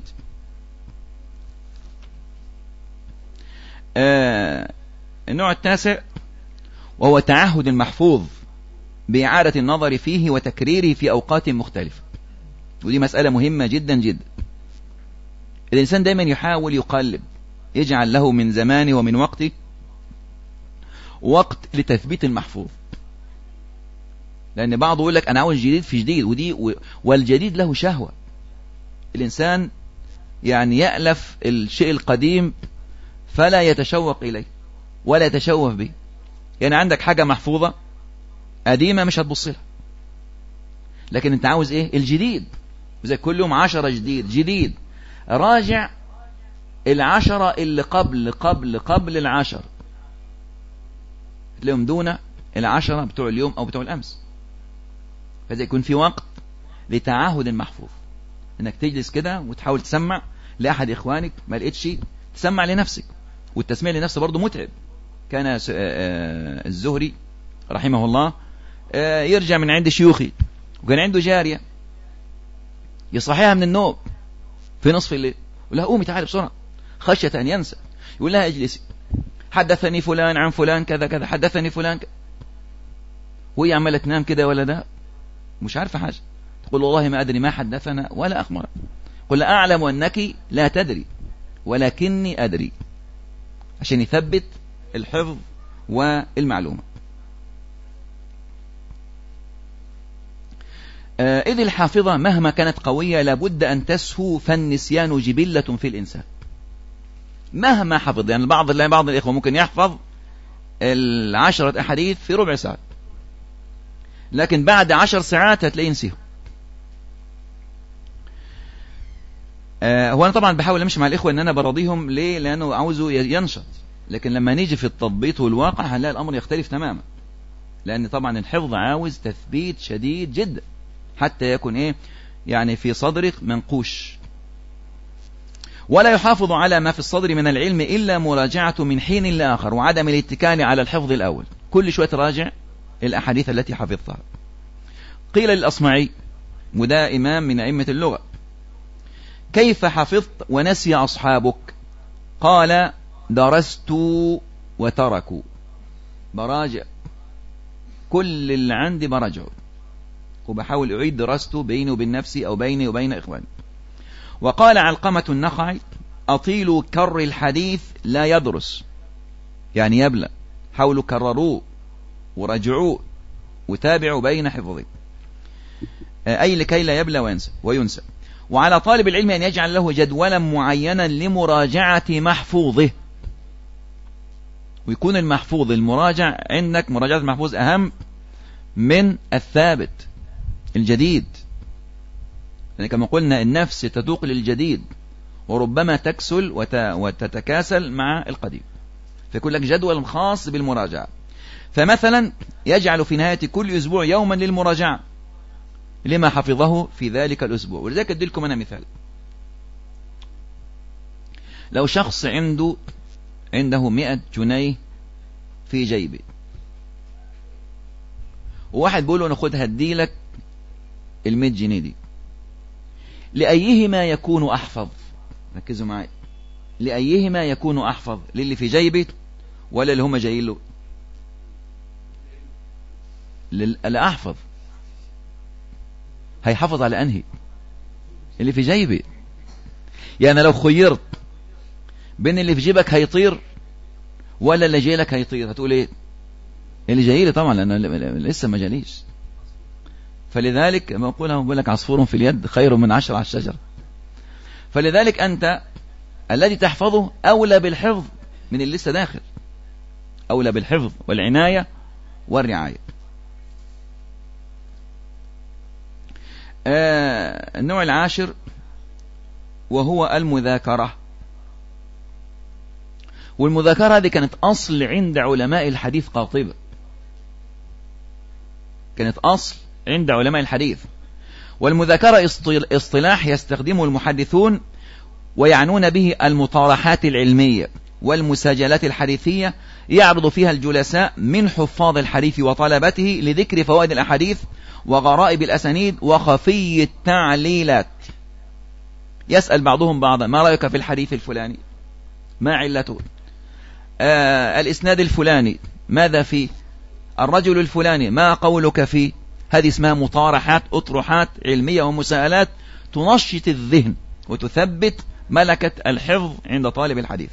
النوع التاسع وهو تعهد المحفوظ بإعادة النظر فيه وتكريره في أوقات مختلفة. ودي مسألة مهمة جدا جدا. الإنسان دايما يحاول يقلب، يجعل له من زمانه ومن وقته وقت لتثبيت المحفوظ. لأن بعضه يقول لك أنا عاوز جديد في جديد، والجديد له شهوة. الإنسان يعني يألف الشيء القديم فلا يتشوق إليه ولا يتشوف به. يعني عندك حاجة محفوظة قديمة مش هتبص لها، لكن انت عاوز ايه؟ الجديد. زي كل يوم 10 جديد. راجع 10 اللي قبل 10، تلاقيهم دون 10 بتوع اليوم او بتوع الامس. فإذا يكون في وقت لتعاهد المحفوظ، انك تجلس كده وتحاول تسمع لأحد إخوانك، ما لقيتش تسمع لنفسك. والتسميع لنفسه برضه متعب. كان الزهري رحمه الله يرجع من عند شيوخي، وكان عنده جارية يصحيها من النوم في نصف الليل، يقول لها قومي تعالي بسرعة، خشية أن ينسى. يقول لها اجلسي، حدثني فلان عن فلان كذا كذا، حدثني فلان كذا. وهي عمالة تنام كده ولا ده مش عارفة حاجة. تقول والله ما أدري ما حدثنا ولا أخبر. قل أعلم أنك لا تدري ولكني أدري، عشان يثبت الحفظ والمعلومة. إذ الحافظة مهما كانت قوية لابد أن تسهو، فالنسيان جبلة في الإنسان مهما حفظ. يعني بعض الإخوة ممكن يحفظ 10 أحاديث في ربع ساعة، لكن بعد 10 ساعات هتلاقيه نسيه. هو أنا طبعا بحاول أمشي مع الإخوة أن أنا برضيهم ليه؟ لأنه عاوزه ينشط. لكن لما نيجي في التضبيط والواقع هنلاقي الأمر يختلف تماما، لأن طبعا الحفظ عاوز تثبيت شديد جدا حتى يكون يعني في صدرك منقوش. ولا يحافظ على ما في الصدر من العلم إلا مراجعة من حين لآخر، وعدم الاتكال على الحفظ الأول. كل شوية تراجع الأحاديث التي حفظتها. قيل للأصمعي، وده إمام من أئمة اللغة: كيف حفظت ونسي أصحابك؟ قال: درست وتركوا. براجع كل اللي عندي براجعه، وبحاول أعيد دراسته بيني وبين نفسي أو بيني وبين إخواني. وقال علقمة النخعي: أطيلوا كر الحديث لا يدرس، يعني يبلى. حاولوا كرروه ورجعوه وتابع بين حفظه، أي لكي لا يبلى وينسى. وعلى طالب العلم أن يجعل له جدولا معينا لمراجعة محفوظه، ويكون المحفوظ المراجع عندك، مراجعة المحفوظ أهم من الثابت الجديد، يعني كما قلنا النفس تتوق للجديد وربما تكسل وتتكاسل مع القديم، فيكون لك جدول خاص بالمراجعة. فمثلا يجعل في نهاية كل أسبوع يوما للمراجعة لما حفظه في ذلك الأسبوع. ولذلك أدلكم أنا مثال. لو شخص عنده 100 جنيه في جيبه، وواحد بيقول له أنا خد هديلك 100 جنيه دي، لأيهما يكون أحفظ؟ ركزوا معي، لأيهما يكون أحفظ؟ للي في جيبه ولا اللي هم جايين له؟ الأحفظ. هيحفظ على أنهي؟ اللي في جيبه. يعني لو خيرت بين اللي في جيبك هيطير ولا اللي جاي لك هيطير، هتقول ايه؟ اللي جاي لي طبعا، لأنه لسه ما جاليش. فلذلك بقول لك عصفور في اليد خير من 10 على الشجرة. فلذلك أنت الذي تحفظه أولى بالحفظ من اللي لسه داخل، أولى بالحفظ والعناية والرعاية. النوع العاشر وهو المذاكرة. والمذاكرة هذه كانت أصل عند علماء الحديث قاطبة، كانت أصل عند علماء الحديث. والمذاكرة اصطلاح يستخدمه المحدثون ويعنون به المطارحات العلمية والمساجلات الحديثية يعرض فيها الجلساء من حفاظ الحديث وطلبته لذكر فوائد الأحاديث وغرائب الأسانيد وخفي التعليلات. يسأل بعضهم بعضا: ما رأيك في الحديث الفلاني؟ ما علته؟ الإسناد الفلاني ماذا فيه؟ الرجل الفلاني ما قولك فيه؟ هذه اسمها مطارحات، أطروحات علمية ومساءلات تنشط الذهن وتثبت ملكة الحفظ عند طالب الحديث.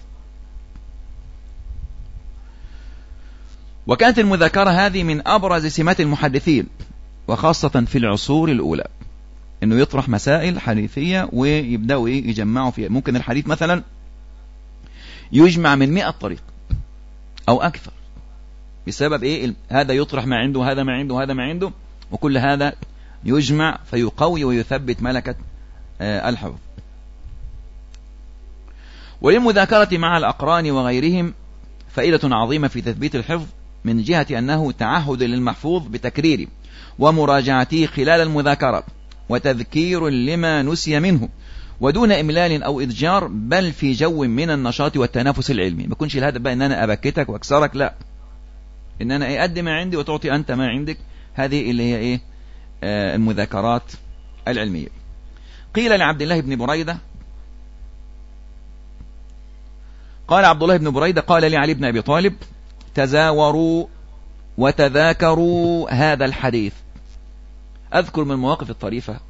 وكانت المذاكرة هذه من أبرز سمات المحدثين، وخاصة في العصور الأولى، إنه يطرح مسائل حديثية ويبدأوا يجمعوا فيها. ممكن الحديث مثلا يجمع من 100 طريق أو أكثر، بسبب هذا يطرح ما عنده، هذا ما عنده، هذا ما عنده، وكل هذا يجمع فيقوي ويثبت ملكة الحفظ. وللمذاكرة مع الأقران وغيرهم فائدة عظيمة في تثبيت الحفظ، من جهة أنه تعهد للمحفوظ بتكريره ومراجعته خلال المذاكرة، وتذكير لما نسي منه، ودون إملال أو إضجار، بل في جو من النشاط والتنافس العلمي. ما يكونش الهدف بقى إن أنا أبكتك وأكسرك، لا، إن أنا أقدم ما عندي وتعطي أنت ما عندك. هذه اللي هي المذاكرات العلمية. قيل لعبد الله بن بريدة، قال عبد الله بن بريدة: قال لي علي بن أبي طالب: تزاوروا وتذاكروا هذا الحديث. أذكر من المواقف الطريفة،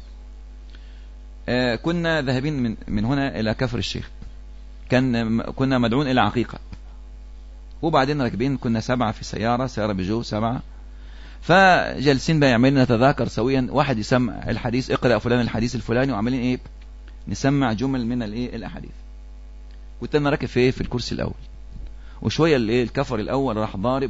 كنا ذاهبين من هنا إلى كفر الشيخ، كنا مدعون إلى عقيقة، وبعدين راكبين، كنا 7 في سيارة بيجو 7، فجلسين بقى يعملنا نتذاكر سويا. واحد يسمع الحديث: اقرأ فلان الحديث الفلاني، وعملين نسمع جمل من الأحاديث. كنت أنا راكب في الكرسي الأول، وشوية الكفر الأول راح ضارب،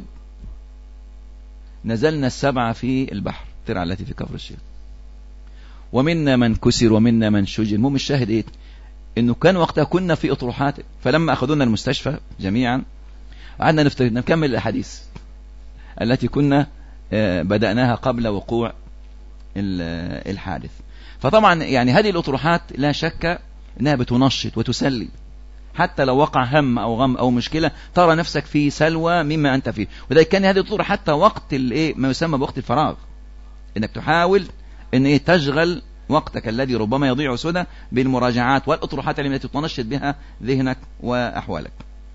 نزلنا 7 في البحر ترعى التي في كفر الشيخ، ومنا من كسر ومنا من شجر. المهم الشاهد إنه كان وقتها كنا في أطروحات. فلما أخذونا المستشفى جميعا قعدنا نكمل الأحاديث التي كنا بدأناها قبل وقوع الحادث. فطبعا يعني هذه الأطروحات لا شك أنها بتنشط وتسلي، حتى لو وقع هم أو غم أو مشكلة ترى نفسك في سلوى مما أنت فيه. وذلك كان هذه الأطروحة حتى وقت ما يسمى بوقت الفراغ، إنك تحاول أن تشغل وقتك الذي ربما يضيع سدى بالمراجعات والأطروحات التي تنشط بها ذهنك وأحوالك.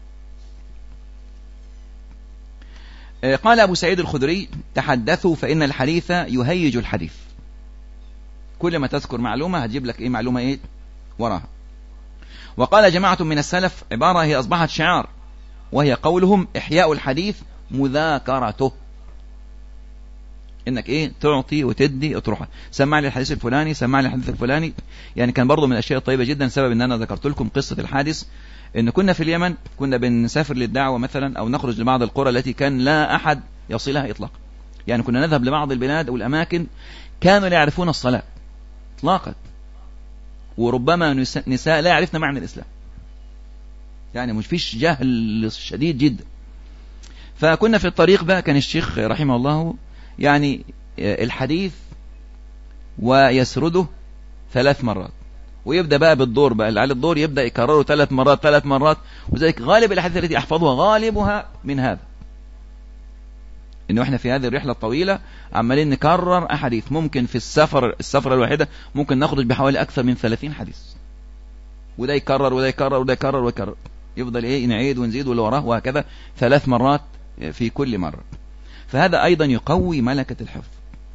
قال أبو سعيد الخدري: تحدثوا فإن الحديث يهيج الحديث. كل ما تذكر معلومة هتجيب لك معلومة وراها. وقال جماعة من السلف عبارة هي أصبحت شعار، وهي قولهم: إحياء الحديث مذاكرته. انك ايه تعطي وتدي وتروح. سمع لي الحديث الفلاني، سمع لي الحديث الفلاني. يعني كان برضو من الاشياء الطيبة جدا سبب ان انا ذكرت لكم قصة الحادث، ان كنا في اليمن، كنا بنسافر للدعوة مثلا او نخرج لبعض القرى التي كان لا احد يصلها اطلاقا. يعني كنا نذهب لبعض البلاد او الاماكن كانوا لا يعرفون الصلاة اطلاقا، وربما نساء لا يعرفن معنى الاسلام، يعني مش فيش جهل شديد جدا. فكنا في الطريق بقى، كان الشيخ رحمه الله يعني الحديث ويسرده 3 مرات، ويبدأ بقى بالدور بقى اللي على الدور يبدأ يكرره 3 مرات. وذلك غالب الأحاديث التي أحفظها غالبها من هذا، إنه إحنا في هذه الرحلة الطويلة عمالين نكرر أحاديث. ممكن في السفرة الواحدة ممكن نخرج بحوالي أكثر من 30 حديث، وده يكرر وده يكرر وده يكرر ويكرر، يفضل إيه نعيد ونزيد واللي وراه، وهكذا 3 مرات في كل مرة. فهذا أيضا يقوي ملكة الحفظ.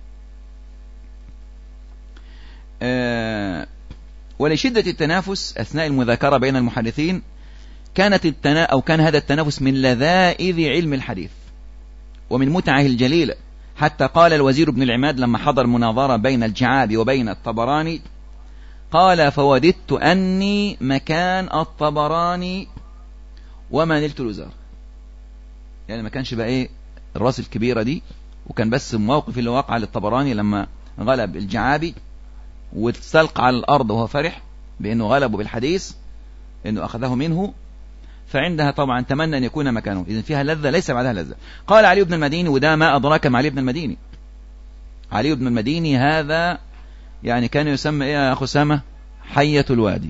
ولشدة التنافس أثناء المذاكرة بين المحدثين كان هذا التنافس من لذائذ علم الحديث ومن متعه الجليلة، حتى قال الوزير بن العماد لما حضر مناظرة بين الجعابي وبين الطبراني قال: فوددت أني مكان الطبراني وما نلت الوزارة. يعني ما كانش بقى ايه الراس الكبيرة دي، وكان بس الموقف اللي وقع للطبراني لما غلب الجعابي واستلقى على الأرض وهو فرح بأنه غلبه بالحديث، أنه أخذه منه، فعندها طبعا تمنى أن يكون مكانه. إذن فيها لذة ليس بعدها لذة. قال علي بن المديني، وده ما أدراك مع علي بن المديني. علي بن المديني هذا يعني كان يسمى إيه يا أخو سامة؟ حية الوادي.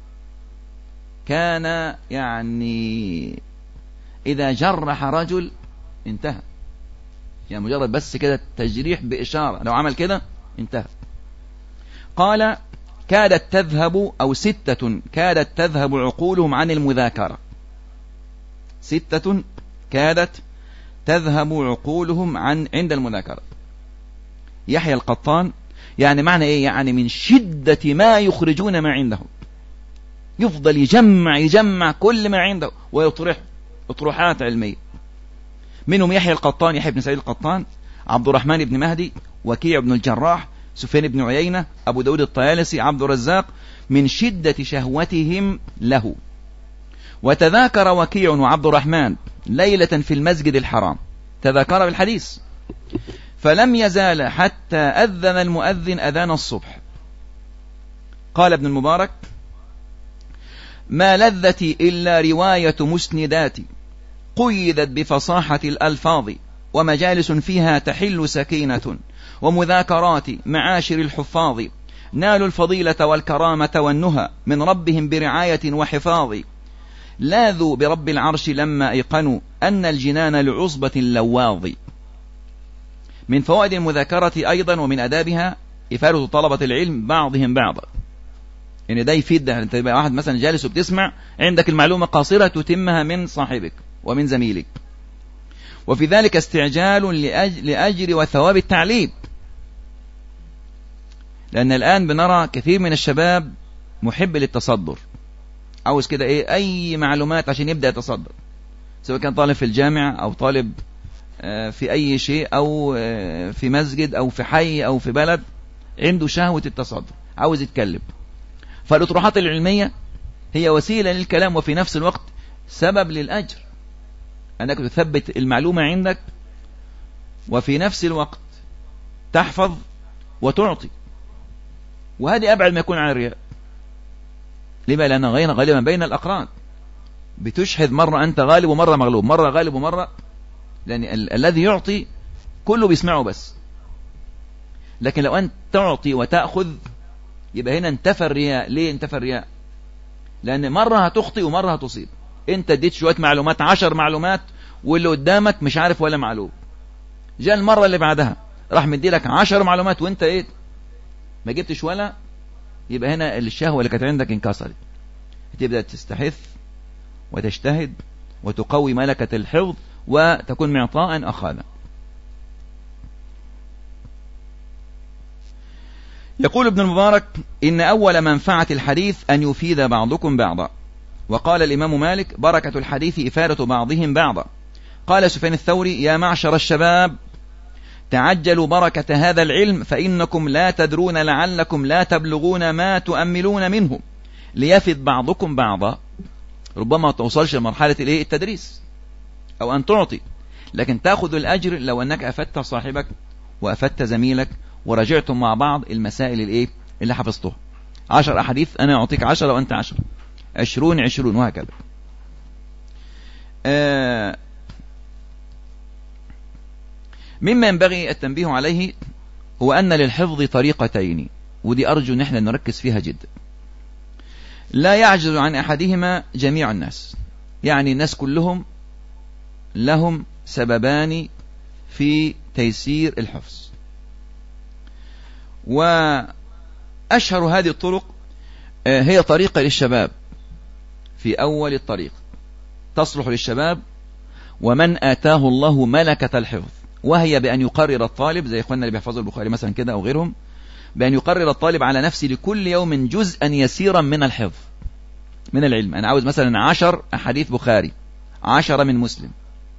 كان يعني إذا جرح رجل انتهى، يعني مجرد بس كده تجريح بإشارة، لو عمل كده انتهى. قال: كادت تذهب، أو 6 كادت تذهب عقولهم عن المذاكرة. 6 كادت تذهب عقولهم عند المذاكرة. يحيى القطان، يعني معنى إيه؟ يعني من شدة ما يخرجون ما عنده، يفضل يجمع كل ما عنده ويطرح اطروحات علمية. منهم يحيى القطان، يحيى بن سعيد القطان، عبد الرحمن بن مهدي، وكيع بن الجراح، سفيان بن عيينة، أبو داود الطيالسي، عبد الرزاق، من شدة شهوتهم له. وتذاكر وكيع وعبد الرحمن ليلة في المسجد الحرام، تذاكر بالحديث، فلم يزال حتى أذن المؤذن أذان الصبح. قال ابن المبارك: ما لذتي إلا رواية مسنداتي قيدت بفصاحة الألفاظ، ومجالس فيها تحل سكينة، ومذاكرات معاشر الحفاظ، نالوا الفضيلة والكرامة والنهى من ربهم برعاية وحفاظ، لاذوا برب العرش لما أيقنوا أن الجنان لعصبة اللواظ. من فوائد المذاكرة أيضا ومن أدابها إفادة طلبة العلم بعضهم بعضا. يعني ده يفيد ده، انت يبقى واحد مثلا جالس وبتسمع، عندك المعلومة قاصرة تتمها من صاحبك ومن زميلك. وفي ذلك استعجال لأجر وثواب التعليم، لأن الآن بنرى كثير من الشباب محب للتصدر، عاوز كده ايه أي معلومات عشان يبدأ يتصدر، سواء كان طالب في الجامعة أو طالب في أي شيء، أو في مسجد أو في حي أو في بلد، عنده شهوة التصدر، عاوز يتكلم. فالأطروحات العلمية هي وسيلة للكلام، وفي نفس الوقت سبب للأجر، أنك تثبت المعلومة عندك، وفي نفس الوقت تحفظ وتعطي. وهذه أبعد ما يكون عن الرياء. لما؟ لأن غالبا بين الأقران بتشهد، مرة أنت غالب ومرة مغلوب، مرة غالب ومرة، لأن الذي يعطي كله بيسمعه بس. لكن لو أنت تعطي وتأخذ يبقى هنا انتفى الرياء. ليه انتفى الرياء؟ لأن مرة هتخطئ ومرة هتصيب. انت اديت شوية معلومات، 10 معلومات، واللي قدامك مش عارف ولا معلوم. جاء المرة اللي بعدها راح مدي لك 10 معلومات وانت ايه ما جبتش ولا، يبقى هنا الشهوة اللي كانت عندك انكسرت. تبدأ تستحث وتجتهد وتقوي ملكة الحفظ، وتكون معطاء أخاذا. يقول ابن المبارك: إن أول منفعة الحديث أن يفيد بعضكم بعضا. وقال الإمام مالك: بركة الحديث إفادة بعضهم بعضا. قال سفيان الثوري: يا معشر الشباب، تعجلوا بركة هذا العلم فإنكم لا تدرون لعلكم لا تبلغون ما تؤملون منه ليفد بعضكم بعضا. ربما ما توصلش لمرحلة التدريس أو أن تعطي، لكن تأخذ الأجر لو أنك أفدت صاحبك وأفدت زميلك ورجعتم مع بعض المسائل اللي حفظتها. 10 أحاديث أنا أعطيك 10 وأنت 10، 20 20 وهكذا. مما ينبغي التنبيه عليه هو أن للحفظ طريقتين، ودي أرجو أن احنا نركز فيها جدا. لا يعجز عن أحدهما جميع الناس، يعني الناس كلهم لهم سببان في تيسير الحفظ. وأشهر هذه الطرق هي طريقة للشباب في أول الطريق، تصلح للشباب ومن آتاه الله ملكة الحفظ، وهي بأن يقرر الطالب زي إخواننا اللي بيحفظوا البخاري مثلا كده أو غيرهم، بأن يقرر الطالب على نفسه لكل يوم جزءا يسيرا من الحفظ من العلم. أنا عاوز مثلا 10 أحاديث بخاري، 10 من مسلم،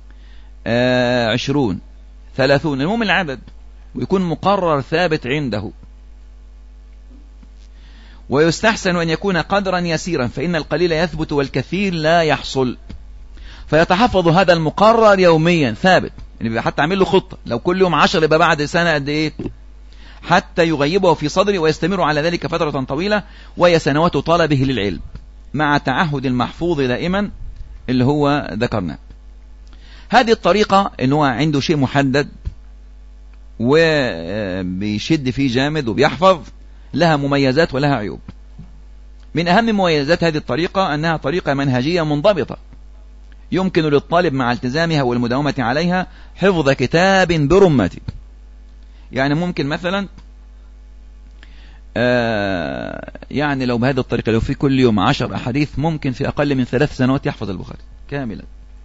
20 30، المهم العدد، ويكون مقرر ثابت عنده. ويستحسن أن يكون قدرا يسيرا، فإن القليل يثبت والكثير لا يحصل. فيتحفظ هذا المقرر يوميا ثابت، يعني حتى عمل له خطة، لو كل يوم 10 يبقى بعد سنة قد إيه، حتى يغيبه في صدره ويستمر على ذلك فترة طويلة، وهي سنوات طلبه للعلم مع تعهد المحفوظ دائما اللي هو ذكرناه. هذه الطريقة إن هو عنده شيء محدد وبيشد فيه جامد وبيحفظ، لها مميزات ولها عيوب. من أهم مميزات هذه الطريقة أنها طريقة منهجية منضبطة، يمكن للطالب مع التزامها والمداومة عليها حفظ كتاب برمته. يعني ممكن مثلا يعني لو بهذه الطريقة، لو في كل يوم 10 أحاديث، ممكن في أقل من 3 سنوات يحفظ البخاري كاملا.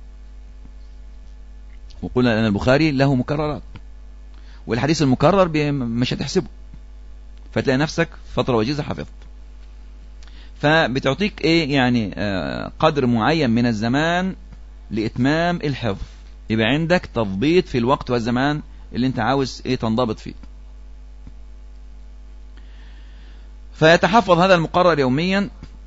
وقلنا أن البخاري له مكررات، والحديث المكرر مش هتحسبه، فتلاقي نفسك فترة وجيزة حفظت. فبتعطيك يعني قدر معين من الزمان لإتمام الحفظ، يبقى عندك تضبيط في الوقت والزمان اللي انت عاوز تنضبط فيه. فيتحفظ هذا المقرر يوميا،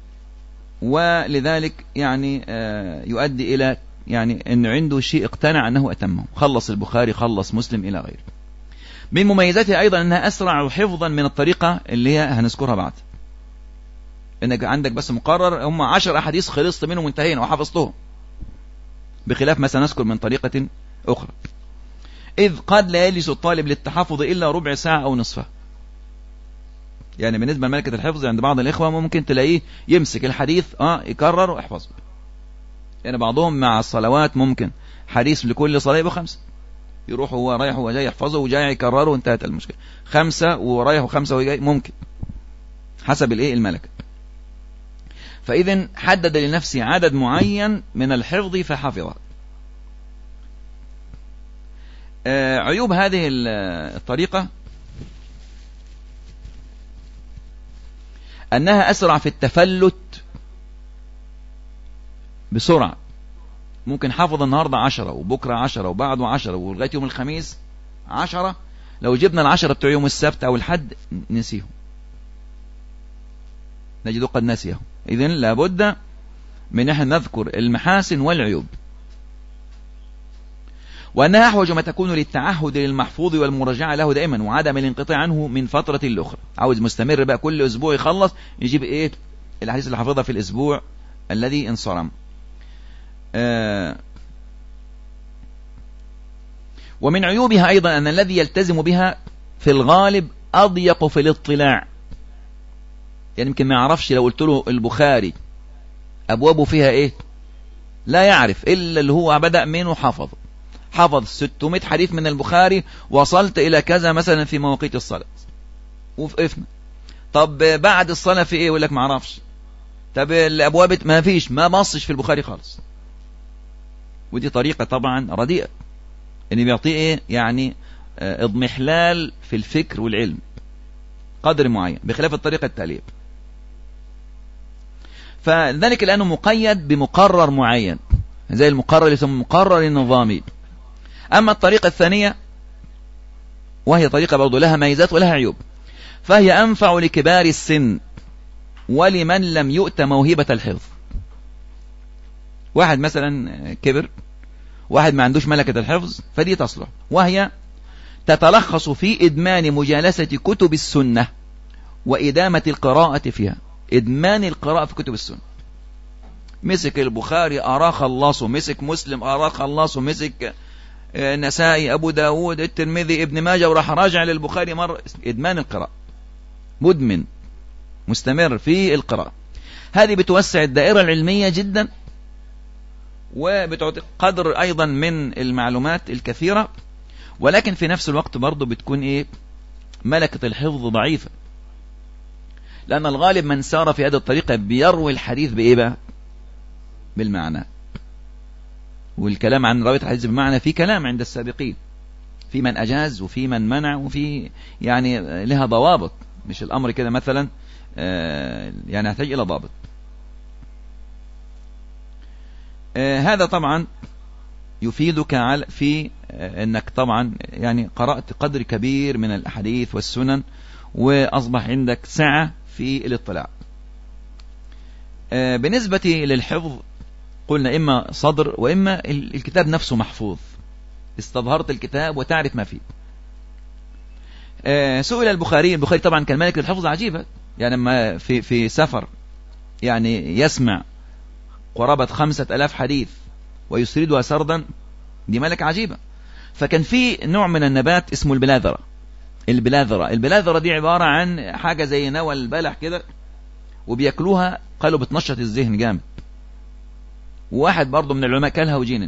ولذلك يعني يؤدي إلى يعني أنه عنده شيء اقتنع أنه أتمه، خلص البخاري خلص مسلم إلى غيره. من مميزاتها أيضا أنها أسرع حفظا من الطريقة اللي هي هنذكرها بعد، أنك عندك بس مقرر هم 10 أحاديث خلصت منهم وانتهينا وحفظتهم، بخلاف ما سنذكر من طريقة أخرى. إذ قد لا يجلس الطالب للتحفظ إلا ربع ساعة أو نصفها. يعني بالنسبة لملكة الحفظ عند بعض الإخوة ممكن تلاقيه يمسك الحديث يكرر ويحفظه. يعني بعضهم مع الصلوات ممكن حديث لكل صلاة يبقى 5، يروح هو رايح وجاي يحفظه وجاي يكرره وانتهت المشكلة. 5 ورايح و5 وجاي، ممكن حسب الملكة. فإذن حدد لنفسه عدد معين من الحفظ فحفظه. عيوب هذه الطريقة أنها أسرع في التفلت بسرعة. ممكن حافظ النهاردة 10 وبكرة 10 وبعده 10 ولغاية يوم الخميس 10، لو جبنا 10 بتوع يوم السبت أو الحد نسيهم، نجد قد نسيهم. إذن لابد من أن نذكر المحاسن والعيوب، وأنها أحوج ما تكون للتعهد للمحفوظ والمراجعة له دائما وعدم الانقطاع عنه من فترة لأخرى. عاوز مستمر بقى، كل أسبوع يخلص يجيب الحديث اللي حفظها في الأسبوع الذي انصرم. ومن عيوبها أيضا أن الذي يلتزم بها في الغالب أضيق في الاطلاع. يعني يمكن ما يعرفش، لو قلت له البخاري أبوابه فيها لا يعرف إلا اللي هو بدأ منه حفظ 600 حديث من البخاري، وصلت إلى كذا مثلا في مواقيت الصلاة وفقفنا. طب بعد الصلاة في يقول لك ما عرفش. طب الأبواب ما فيش، ما بصش في البخاري خالص. ودي طريقة طبعا رديئة، إن بيعطيه يعني اضمحلال في الفكر والعلم قدر معين، بخلاف الطريقة التالية. فذلك لأنه مقيد بمقرر معين، زي المقرر اللي يسمى مقرر النظامي. أما الطريقة الثانية وهي طريقة برضو لها ميزات ولها عيوب. فهي أنفع لكبار السن ولمن لم يؤت موهبة الحفظ. واحد مثلا كبر، واحد ما عندوش ملكة الحفظ، فدي تصلح. وهي تتلخص في إدمان مجالسة كتب السنة وإدامة القراءة فيها. إدمان القراءة في كتب السنة، مسك البخاري أراه خلصه، مسك مسلم أراه خلصه، مسك نسائي، أبو داود، الترمذي، ابن ماجه، وراح راجع للبخاري مرة. إدمان القراءة، مدمن مستمر في القراءة. هذه بتوسع الدائرة العلمية جدا، وبتعطي قدر أيضا من المعلومات الكثيرة، ولكن في نفس الوقت برضو بتكون ملكة الحفظ ضعيفة، لأن الغالب من سار في هذه الطريقة بيروي الحديث بقى بالمعنى. والكلام عن رواية الحديث بالمعنى في كلام عند السابقين، في من أجاز وفي من منع، وفي يعني لها ضوابط، مش الأمر كده مثلا يعني يحتاج إلى ضابط. هذا طبعا يفيدك في أنك طبعا يعني قرأت قدر كبير من الأحاديث والسنن، وأصبح عندك سعة في الاطلاع. بالنسبة للحفظ قلنا إما صدر وإما الكتاب نفسه محفوظ، استظهرت الكتاب وتعرف ما فيه. سئل البخاري طبعا كان ملك للحفظ عجيبة، يعني لما في سفر يعني يسمع قرابة 5000 حديث ويسردها سردا، دي ملكة عجيبة. فكان في نوع من النبات اسمه البلاذرة. البلاذرة دي عبارة عن حاجة زي نوى البلح كده، وبيأكلوها، قالوا بتنشط الذهن جامد. وواحد برضو من العلماء كلها وجينا،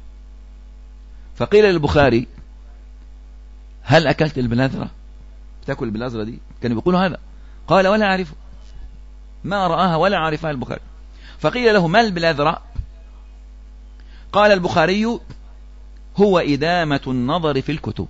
فقيل للبخاري هل أكلت البلاذرة؟ بتأكل البلاذرة دي؟ كانوا بيقولوا هذا. قال ولا أعرفه، ما رآها ولا عرفها البخاري. فقيل له ما البلاذرة؟ قال البخاري هو إدامة النظر في الكتب.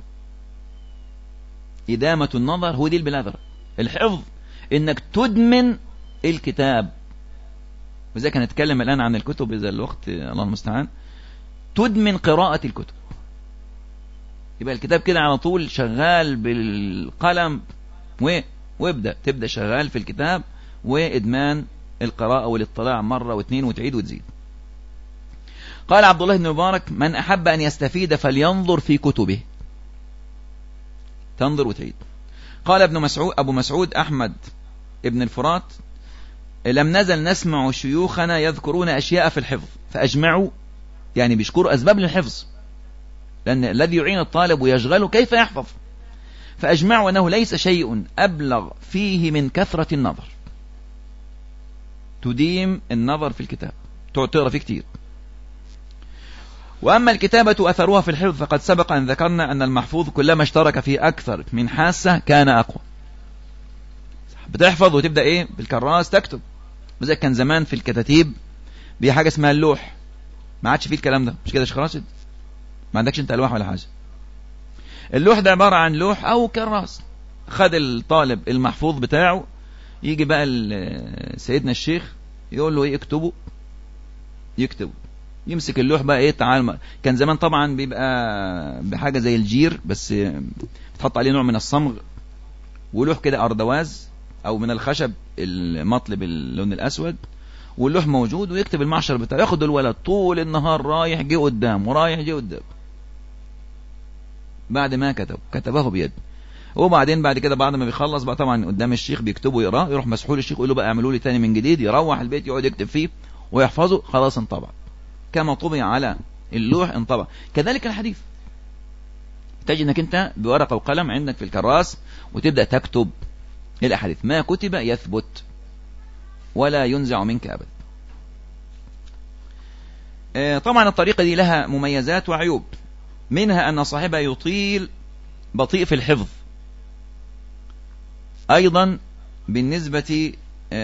إدامة النظر هو دي البلاذرة. الحفظ إنك تدمن الكتاب، وإذا كان نتكلم الآن عن الكتب إذا الوقت الله المستعان، تدمن قراءة الكتب. يبقى الكتاب كده على طول شغال بالقلم تبدأ شغال في الكتاب، وإدمان القراءة والاطلاع مرة واثنين وتعيد وتزيد. قال عبد الله بن مبارك من أحب أن يستفيد فلينظر في كتبه. تنظر وتعيد. قال أبو مسعود أحمد ابن الفرات لم نزل نسمع شيوخنا يذكرون أشياء في الحفظ فأجمعوا، يعني بيشكروا أسباب للحفظ، لأن الذي يعين الطالب ويشغله كيف يحفظ، فأجمعوا أنه ليس شيء أبلغ فيه من كثرة النظر. تديم النظر في الكتاب، تقرأ فيه كتير. وأما الكتابة أثرها في الحفظ فقد سبق أن ذكرنا أن المحفوظ كلما اشترك في أكثر من حاسة كان أقوى. بتحفظ وتبدأ بالكراس تكتب، وزي كان زمان في الكتاتيب بحاجة اسمها اللوح، ما عادش فيه الكلام ده، مش كده يا شيخ راشد؟ ما عندكش انت ألواح ولا حاجة. اللوح ده عبارة عن لوح أو كراس. خد الطالب المحفوظ بتاعه، يجي بقى سيدنا الشيخ يقول له اكتبه، يكتبه، يمسك اللوح بقى تعال. كان زمان طبعا بيبقى بحاجة زي الجير، بس بتحط عليه نوع من الصمغ، ولوح كده أردواز أو من الخشب المطلب باللون الأسود، واللوح موجود، ويكتب المعشر بتاعه. ياخد الولد طول النهار رايح جه قدام ورايح جه قدام، بعد ما كتبه بيد. وبعدين بعد كده بعد ما بيخلص بقى طبعا قدام الشيخ بيكتبه يقراه، يروح مسحول الشيخ يقول له بقى اعملوا لي تاني من جديد، يروح البيت يقعد يكتب فيه ويحفظه، خلاص انطبع كما طبع على اللوح انطبع. كذلك الحديث، تجد انك انت بورقة وقلم عندك في الكراس وتبدأ تكتب الأحاديث، ما كتب يثبت ولا ينزع منك أبدا. طبعا الطريقة دي لها مميزات وعيوب، منها أن صاحبها يطيل بطيء في الحفظ. أيضا بالنسبة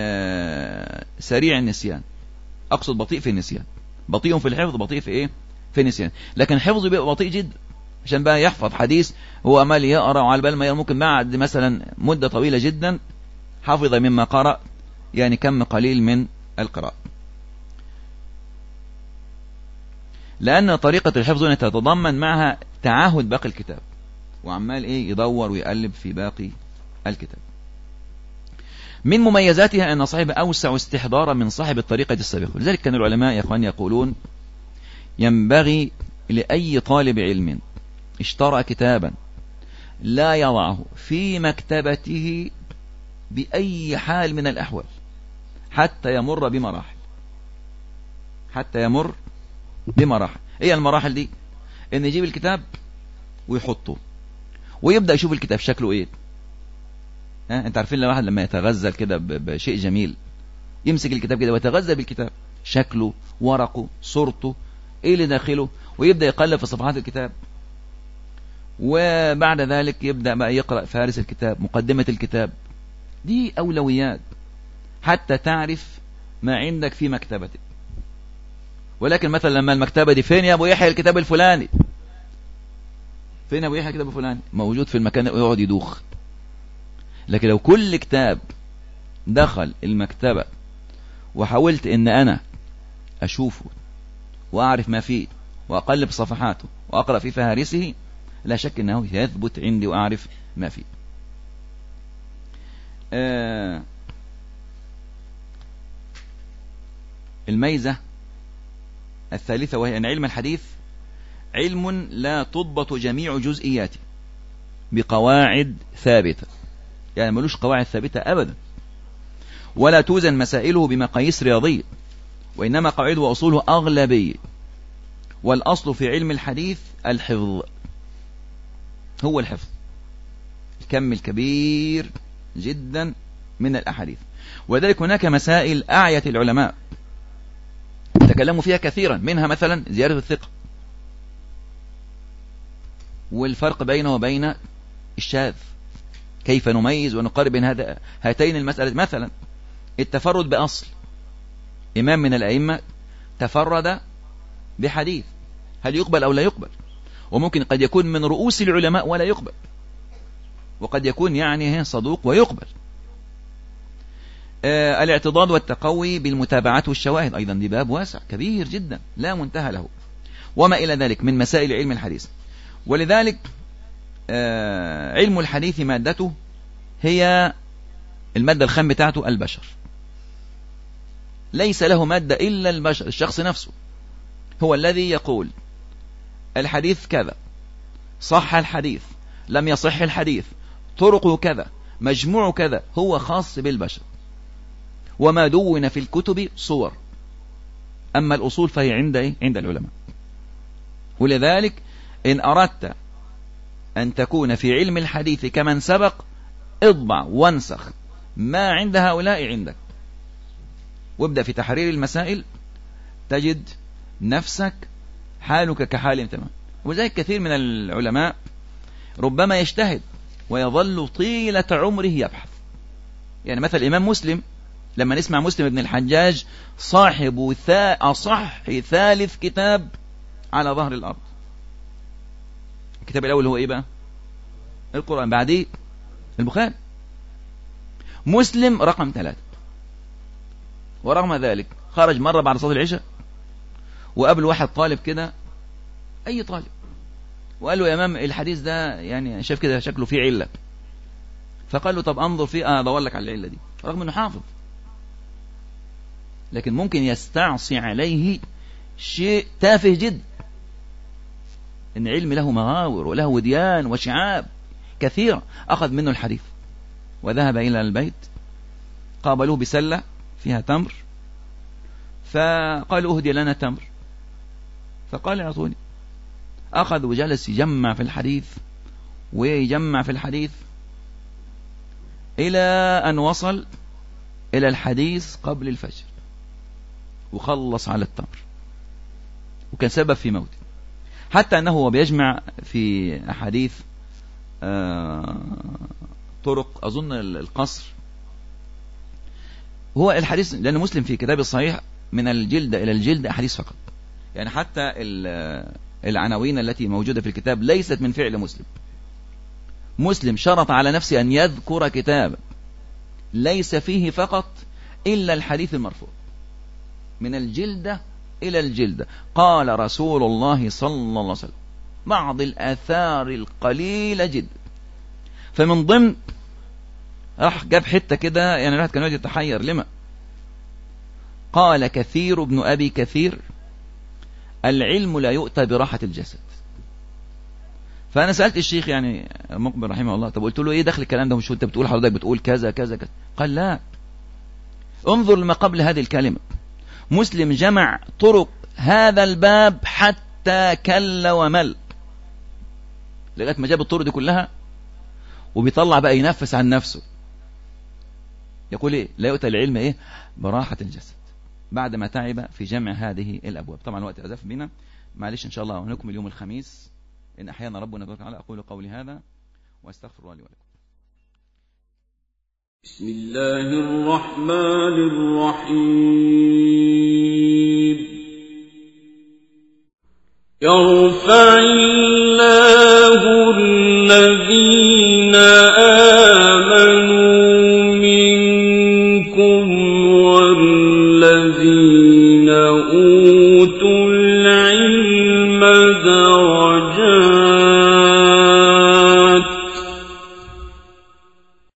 سريع النسيان، أقصد بطيء في النسيان، بطيء في الحفظ بطيء في في النسيان. لكن حفظه بيبقى بطيء جدا، عشان بقى يحفظ حديث هو أمال يقرأ، وعلى بال ما ممكن بعد مثلا مدة طويلة جدا حفظ مما قرأ، يعني كم قليل من القراءة. لأن طريقة الحفظ تتضمن معها تعاهد باقي الكتاب. وعمال يدور ويقلب في باقي الكتاب. من مميزاتها أن صاحب أوسع استحضارا من صاحب الطريقة السابقة. لذلك كان العلماء يا أخوان يقولون ينبغي لأي طالب علم اشترى كتابا لا يضعه في مكتبته بأي حال من الأحوال حتى يمر بمراحل. ايه المراحل دي؟ ان يجيب الكتاب ويحطه ويبدأ يشوف الكتاب شكله ايه. انت عارفين لو واحد لما يتغزل كده بشيء جميل يمسك الكتاب كده ويتغزل بالكتاب، شكله، ورقه، صورته، ايه اللي داخله، ويبدأ يقلب في صفحات الكتاب. وبعد ذلك يبدأ بقى يقرأ فارس الكتاب، مقدمة الكتاب. دي أولويات حتى تعرف ما عندك في مكتبتك. ولكن مثلا لما المكتبة دي فين يا أبو يحيى الكتاب الفلاني، فين يا أبو يحيى الكتاب الفلاني، موجود في المكان، ويقعد يدوخ. لكن لو كل كتاب دخل المكتبة وحاولت ان انا اشوفه واعرف ما فيه واقلب صفحاته واقرأ في فهارسه، لا شك انه يثبت عندي واعرف ما فيه. الميزة الثالثة وهي أن علم الحديث علم لا تضبط جميع جزئياته بقواعد ثابتة، يعني ملوش قواعد ثابتة أبدا، ولا توزن مسائله بمقاييس رياضية، وإنما قواعده وأصوله أغلبية. والأصل في علم الحديث الحفظ، هو الحفظ، الكم الكبير جدا من الأحاديث. وذلك هناك مسائل أعيت العلماء تكلموا فيها كثيرا، منها مثلا زيادة الثقة والفرق بينه وبين الشاذ، كيف نميز ونقارب بين هاتين المسألة. مثلا التفرد بأصل، إمام من الأئمة تفرد بحديث، هل يقبل أو لا يقبل؟ وممكن قد يكون من رؤوس العلماء ولا يقبل، وقد يكون يعني صدوق ويقبل. الاعتضاد والتقوي بالمتابعات والشواهد أيضا دي باب واسع كبير جدا لا منتهى له، وما إلى ذلك من مسائل علم الحديث. ولذلك علم الحديث مادته هي المادة الخام بتاعته البشر، ليس له مادة إلا البشر، الشخص نفسه هو الذي يقول الحديث كذا، صح الحديث، لم يصح الحديث، طرقه كذا، مجموع كذا، هو خاص بالبشر. وما دون في الكتب صور، أما الأصول فهي عند العلماء. ولذلك إن أردت أن تكون في علم الحديث كمن سبق، اضبع وانسخ ما عند هؤلاء عندك، وابدأ في تحرير المسائل، تجد نفسك حالك كحالهم تمام. وذلك كثير من العلماء ربما يجتهد ويظل طيلة عمره يبحث. يعني مثل الإمام مسلم، لما نسمع مسلم بن الحجاج صاحب أصح ثالث كتاب على ظهر الأرض، الكتاب الأول هو إيه بقى؟ القرآن، بعديه البخاري. مسلم رقم 3، ورغم ذلك خرج مرة بعد صلاة العشاء وقابل واحد طالب كده، أي طالب، وقال له يا إمام الحديث ده يعني شاف كده شكله فيه علة، فقال له طب أنظر فيه أدور لك على العلة دي، رغم أنه حافظ، لكن ممكن يستعصي عليه شيء تافه جدا، إن علم له مغاور وله وديان وشعاب كثيرة. أخذ منه الحديث وذهب إلى البيت، قابلوه بسلة فيها تمر، فقالوا أهدي لنا تمر، فقال اعطوني. أخذ وجلس يجمع في الحديث ويجمع في الحديث إلى أن وصل إلى الحديث قبل الفجر، وخلص على التمر، وكان سبب في موته. حتى أنه هو بيجمع في أحاديث طرق أظن القصر، هو الحديث لأن مسلم في كتاب الصحيح من الجلد إلى الجلد أحاديث فقط، يعني حتى العناوين التي موجودة في الكتاب ليست من فعل مسلم. مسلم شرط على نفسه أن يذكر كتابا ليس فيه فقط إلا الحديث المرفوع من الجلدة إلى الجلدة، قال رسول الله صلى الله عليه وسلم، بعض الآثار القليلة جدا. فمن ضمن راح جاب حتة كده، يعني الواحد كان يقعد يتحير لما قال كثير ابن أبي كثير: العلم لا يؤتى براحة الجسد. فأنا سألت الشيخ يعني مقبل رحمه الله، طب قلت له إيه دخل الكلام ده؟ مش أنت بتقول حضرتك بتقول كذا كذا كذا؟ قال لا، انظر لما قبل هذه الكلمة. مسلم جمع طرق هذا الباب حتى كل ومل، لغاية ما جاب الطرق دي كلها، وبيطلع بقى ينفس عن نفسه. يقول إيه؟ لا يؤتى العلم إيه؟ براحة الجسد، بعد ما تعب في جمع هذه الأبواب. طبعا الوقت أزف بنا، معلش إن شاء الله ونكمل اليوم الخميس إن أحيانا ربنا تبارك وتعالى. أقول قولي هذا وأستغفر الله لي ولكم. بسم الله الرحمن الرحيم. يرفع الله الذين آمنوا منكم والذين